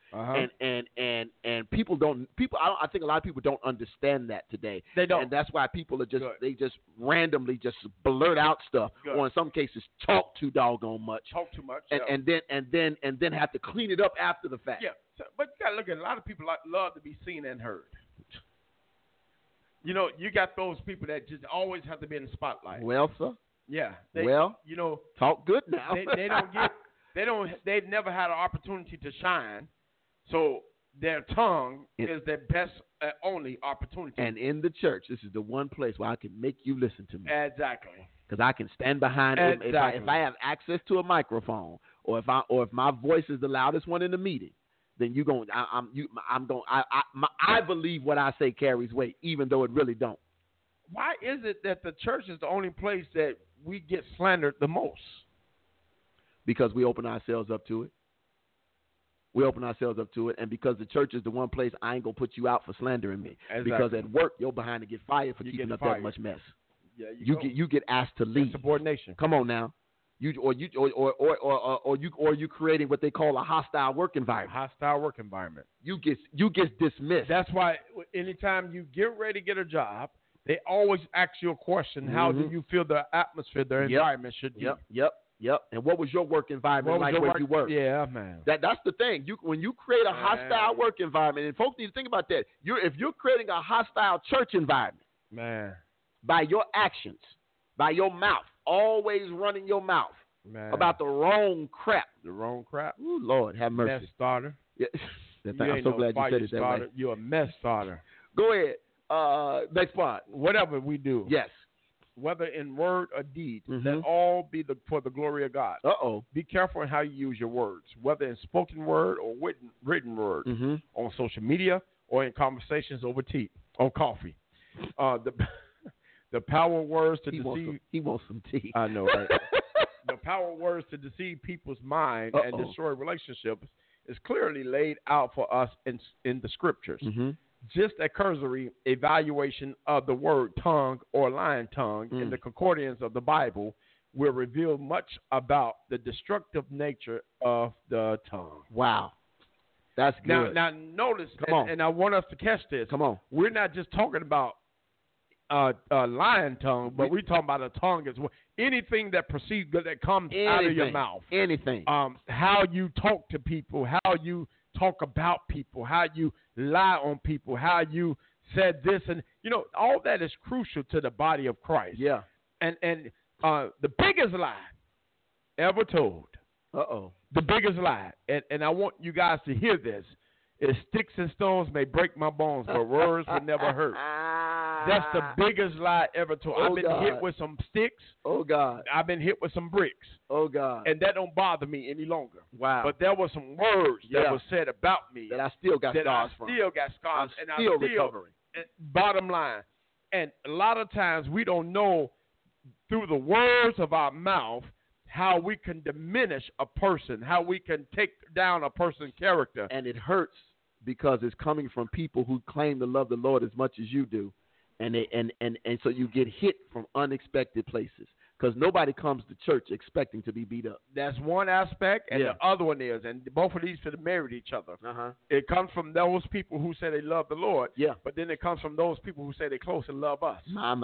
And people don't. I think a lot of people don't understand that today. They don't, and that's why people are they just randomly just blurt out stuff, or in some cases talk too doggone much. And then have to clean it up after the fact. Yeah, but you gotta look at a lot of people love to be seen and heard. You know, you got those people that just always have to be in the spotlight. Well, sir. Yeah. You know, talk good now. They've never had an opportunity to shine, so their tongue is their best only opportunity. And in the church, this is the one place where I can make you listen to me. Exactly. Because I can stand behind it. If I have access to a microphone, or if my voice is the loudest one in the meeting, then I believe what I say carries weight, even though it really don't. Why is it that the church is the only place that we get slandered the most? Because we open ourselves up to it. And because the church is the one place I ain't gonna put you out for slandering me. Exactly. Because at work you're behind to get fired for keeping up that much mess. Yeah, you get asked to leave. Subordination. Come on now. You creating what they call a hostile work environment. You get dismissed. That's why anytime you get ready to get a job, they always ask you a question: how do you feel the atmosphere, the environment should be? Yep. And what was your work environment like where you work? Yeah, man. That's the thing. When you create a hostile work environment, and folks need to think about that. If you're creating a hostile church environment, man, by your actions, by your mouth, always running your mouth about the wrong crap. Ooh, Lord, have mercy. Mess starter. Yeah. I'm so glad you said it that way. You're a mess starter. Go ahead. Next part. Whatever we do. Yes. Whether in word or deed, let all be for the glory of God. Be careful in how you use your words, whether in spoken word or written word, on social media or in conversations over tea or coffee. The power of words to deceive. He wants some tea. I know, right? The power of words to deceive people's mind and destroy relationships is clearly laid out for us in the scriptures. Just a cursory evaluation of the word tongue or lying tongue in the concordance of the Bible will reveal much about the destructive nature of the tongue. Wow. That's good. Now notice, and I want us to catch this. Come on. We're not just talking about lying tongue, but we're talking about a tongue as well. Anything that proceeds, that comes out of your mouth. Anything. How you talk to people, how you talk about people, how you lie on people, how you said this, and all that is crucial to the body of Christ. Yeah. And the biggest lie ever told. The biggest lie, and I want you guys to hear this, is sticks and stones may break my bones, but words will never hurt. That's the biggest lie ever told. I've been hit with some sticks. Oh, God. I've been hit with some bricks. Oh, God. And that don't bother me any longer. Wow. But there were some words that were said about me that I still got scars from. I'm still recovering. Bottom line. And a lot of times we don't know through the words of our mouth how we can diminish a person, how we can take down a person's character. And it hurts because it's coming from people who claim to love the Lord as much as you do. And so you get hit from unexpected places because nobody comes to church expecting to be beat up. That's one aspect, and Yeah. the other one is, and both of these should have married each other. Uh-huh. It comes from those people who say they love the Lord, Yeah. but then it comes from those people who say they close and love us. My.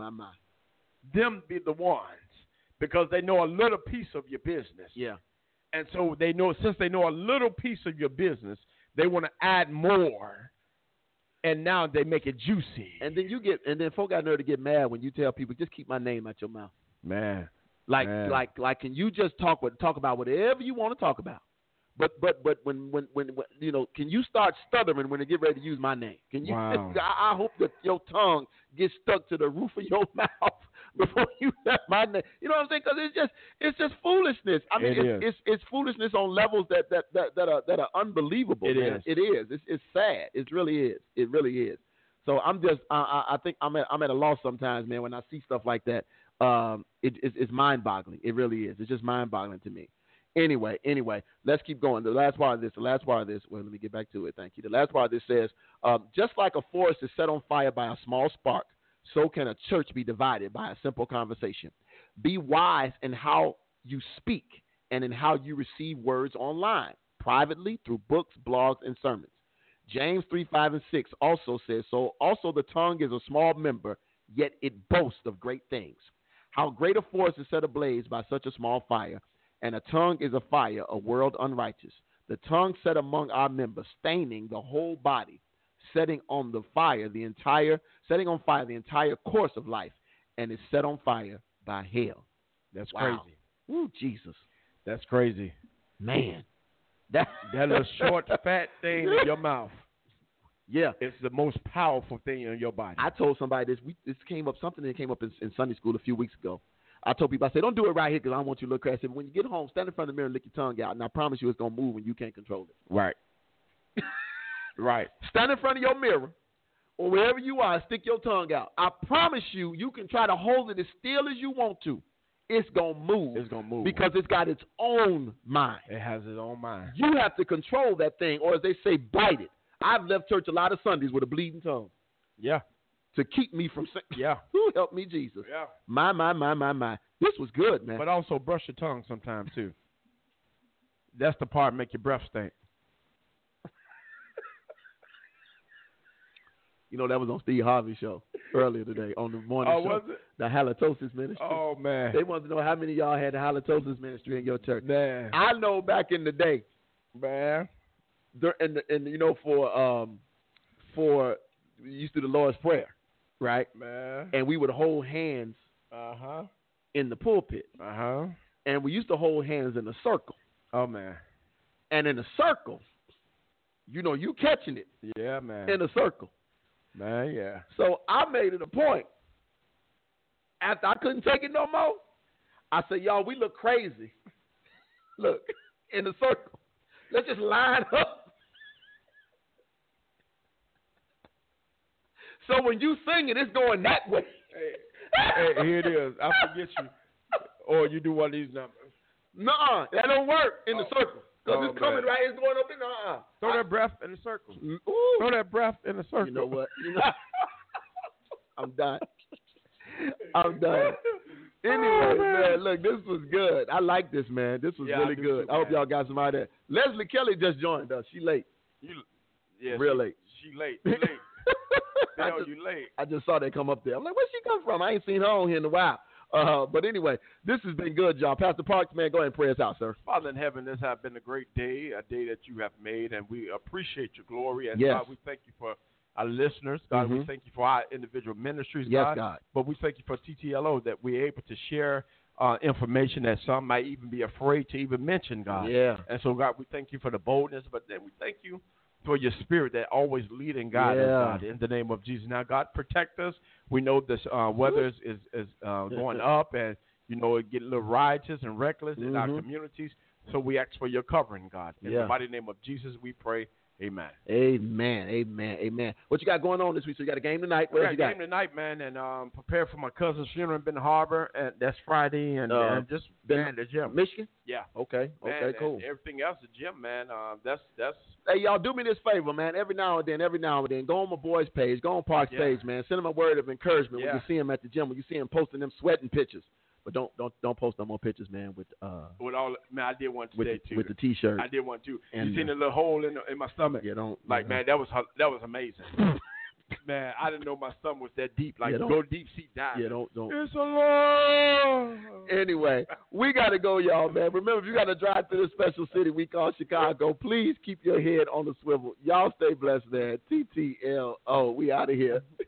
Them be the ones, because they know a little piece of your business. Yeah. And so they know, since they know a little piece of your business, they want to add more, and now they make it juicy. And then folk got nerve to get mad when you tell people, just keep my name out your mouth. Man, Like, can you just talk about whatever you want to talk about? But when you know, can you start stuttering when they get ready to use my name? Can you? Wow. I hope that your tongue gets stuck to the roof of your mouth before you let my name. You know what I'm saying? Because it's just foolishness. I mean, it's foolishness on levels that are unbelievable. It man. is. It is. It's sad. It really is. It really is. So I'm just I think I'm at a loss sometimes, man, when I see stuff like that. It's mind-boggling. It really is. It's just mind-boggling to me. Anyway, let's keep going. The last part of this. Well, let me get back to it. Thank you. The last part of this says, just like a forest is set on fire by a small spark, so can a church be divided by a simple conversation. Be wise in how you speak and in how you receive words online, privately, through books, blogs, and sermons. James 3:5-6 also says, so also the tongue is a small member, yet it boasts of great things. How great a forest is set ablaze by such a small fire, and a tongue is a fire, a world unrighteous. The tongue set among our members, staining the whole body, setting on fire the entire course of life, and is set on fire by hell. that's Wow. crazy. Ooh, Jesus. That's crazy. Man. That little short, fat thing in your mouth. Yeah. It's the most powerful thing in your body. I told somebody this came up in Sunday school a few weeks ago. I told people, I said, don't do it right here because I don't want you to look crazy. I said, when you get home, stand in front of the mirror and lick your tongue out, and I promise you it's going to move when you can't control it. Right. Right. Stand in front of your mirror or wherever you are, stick your tongue out. I promise you, you can try to hold it as still as you want to. It's going to move. It's going to move. Because it's got its own mind. It has its own mind. You have to control that thing, or as they say, bite it. I've left church a lot of Sundays with a bleeding tongue Yeah. to keep me from saying, Yeah. who help me, Jesus. Yeah. My. This was good, man. But also brush your tongue sometimes, too. That's the part make your breath stink. You know, that was on Steve Harvey's show earlier today on the morning show. Was it? The halitosis ministry. Oh, man. They wanted to know how many of y'all had the halitosis ministry in your church. Man. I know back in the day, Man. and you know, for we used to do the Lord's Prayer, right? Man. And we would hold hands Uh-huh. in the pulpit. Uh-huh. And we used to hold hands in a circle. Oh, man. And in a circle, you know, you catching it Yeah, man. in a circle. Man, yeah. So I made it a point. After I couldn't take it no more, I said, y'all, we look crazy. Look, in the circle. Let's just line up. So when you sing it, it's going that way. Hey, here it is. I forget you. Or you do one of these numbers. Nuh-uh, that don't work in the circle. Because Oh, it's coming man. right, it's going up in the Throw that breath in the circle. Ooh. Throw that breath in the circle. You know what? I'm done. Anyway, man, look, this was good. I like this, man. This was Yeah, I really do good. too, I hope man. y'all got somebody there. Leslie Kelly just joined us. She late. Yeah, Real late. She late. You late. They know you late. I just saw that come up there. I'm like, where'd she come from? I ain't seen her on here in a while. But anyway, this has been good, y'all. Pastor Parks, man, go ahead and pray us out, sir. Father in heaven, this has been a great day, a day that you have made, and we appreciate your glory. And Yes. God, we thank you for our listeners. God, we Mhm. thank you for our individual ministries, Yes, God. But we thank you for TTLO that we're able to share information that some might even be afraid to even mention, God. Yeah. And so, God, we thank you for the boldness, but then we thank you for your spirit that always lead and guide us, Yeah. God, in the name of Jesus. Now, God, protect us. We know this weather is going up, and, you know, it get a little riotous and reckless in our Mhm. communities. So we ask for your covering, God. In Yeah. the mighty name of Jesus, we pray. Amen. Amen. What you got going on this week? So you got a game tonight? What We else got you a got? game tonight, man, and prepare for my cousin's funeral in Benton Harbor, and that's Friday, and just Ben- the gym. Michigan? Yeah. Okay, Man, okay, cool. And everything else, the gym, man. That's Hey, y'all, do me this favor, man. Every now and then, go on my boys' page, go on Park's Yeah. page, man. Send them a word of encouragement when Yeah. you see him at the gym, when you see him posting them sweating pictures. But don't post no more pictures, man. With all, man, I did one today too. With the T-shirt. I did one too. And, you seen the little hole in my stomach? Yeah, don't. Like, man, that was amazing. Man, I didn't know my stomach was that deep. Like, go deep sea diving. Yeah, don't. It's a long. Anyway, we got to go, y'all, man. Remember, if you got to drive through this special city we call Chicago, please keep your head on the swivel. Y'all stay blessed, man. TTLO. We out of here.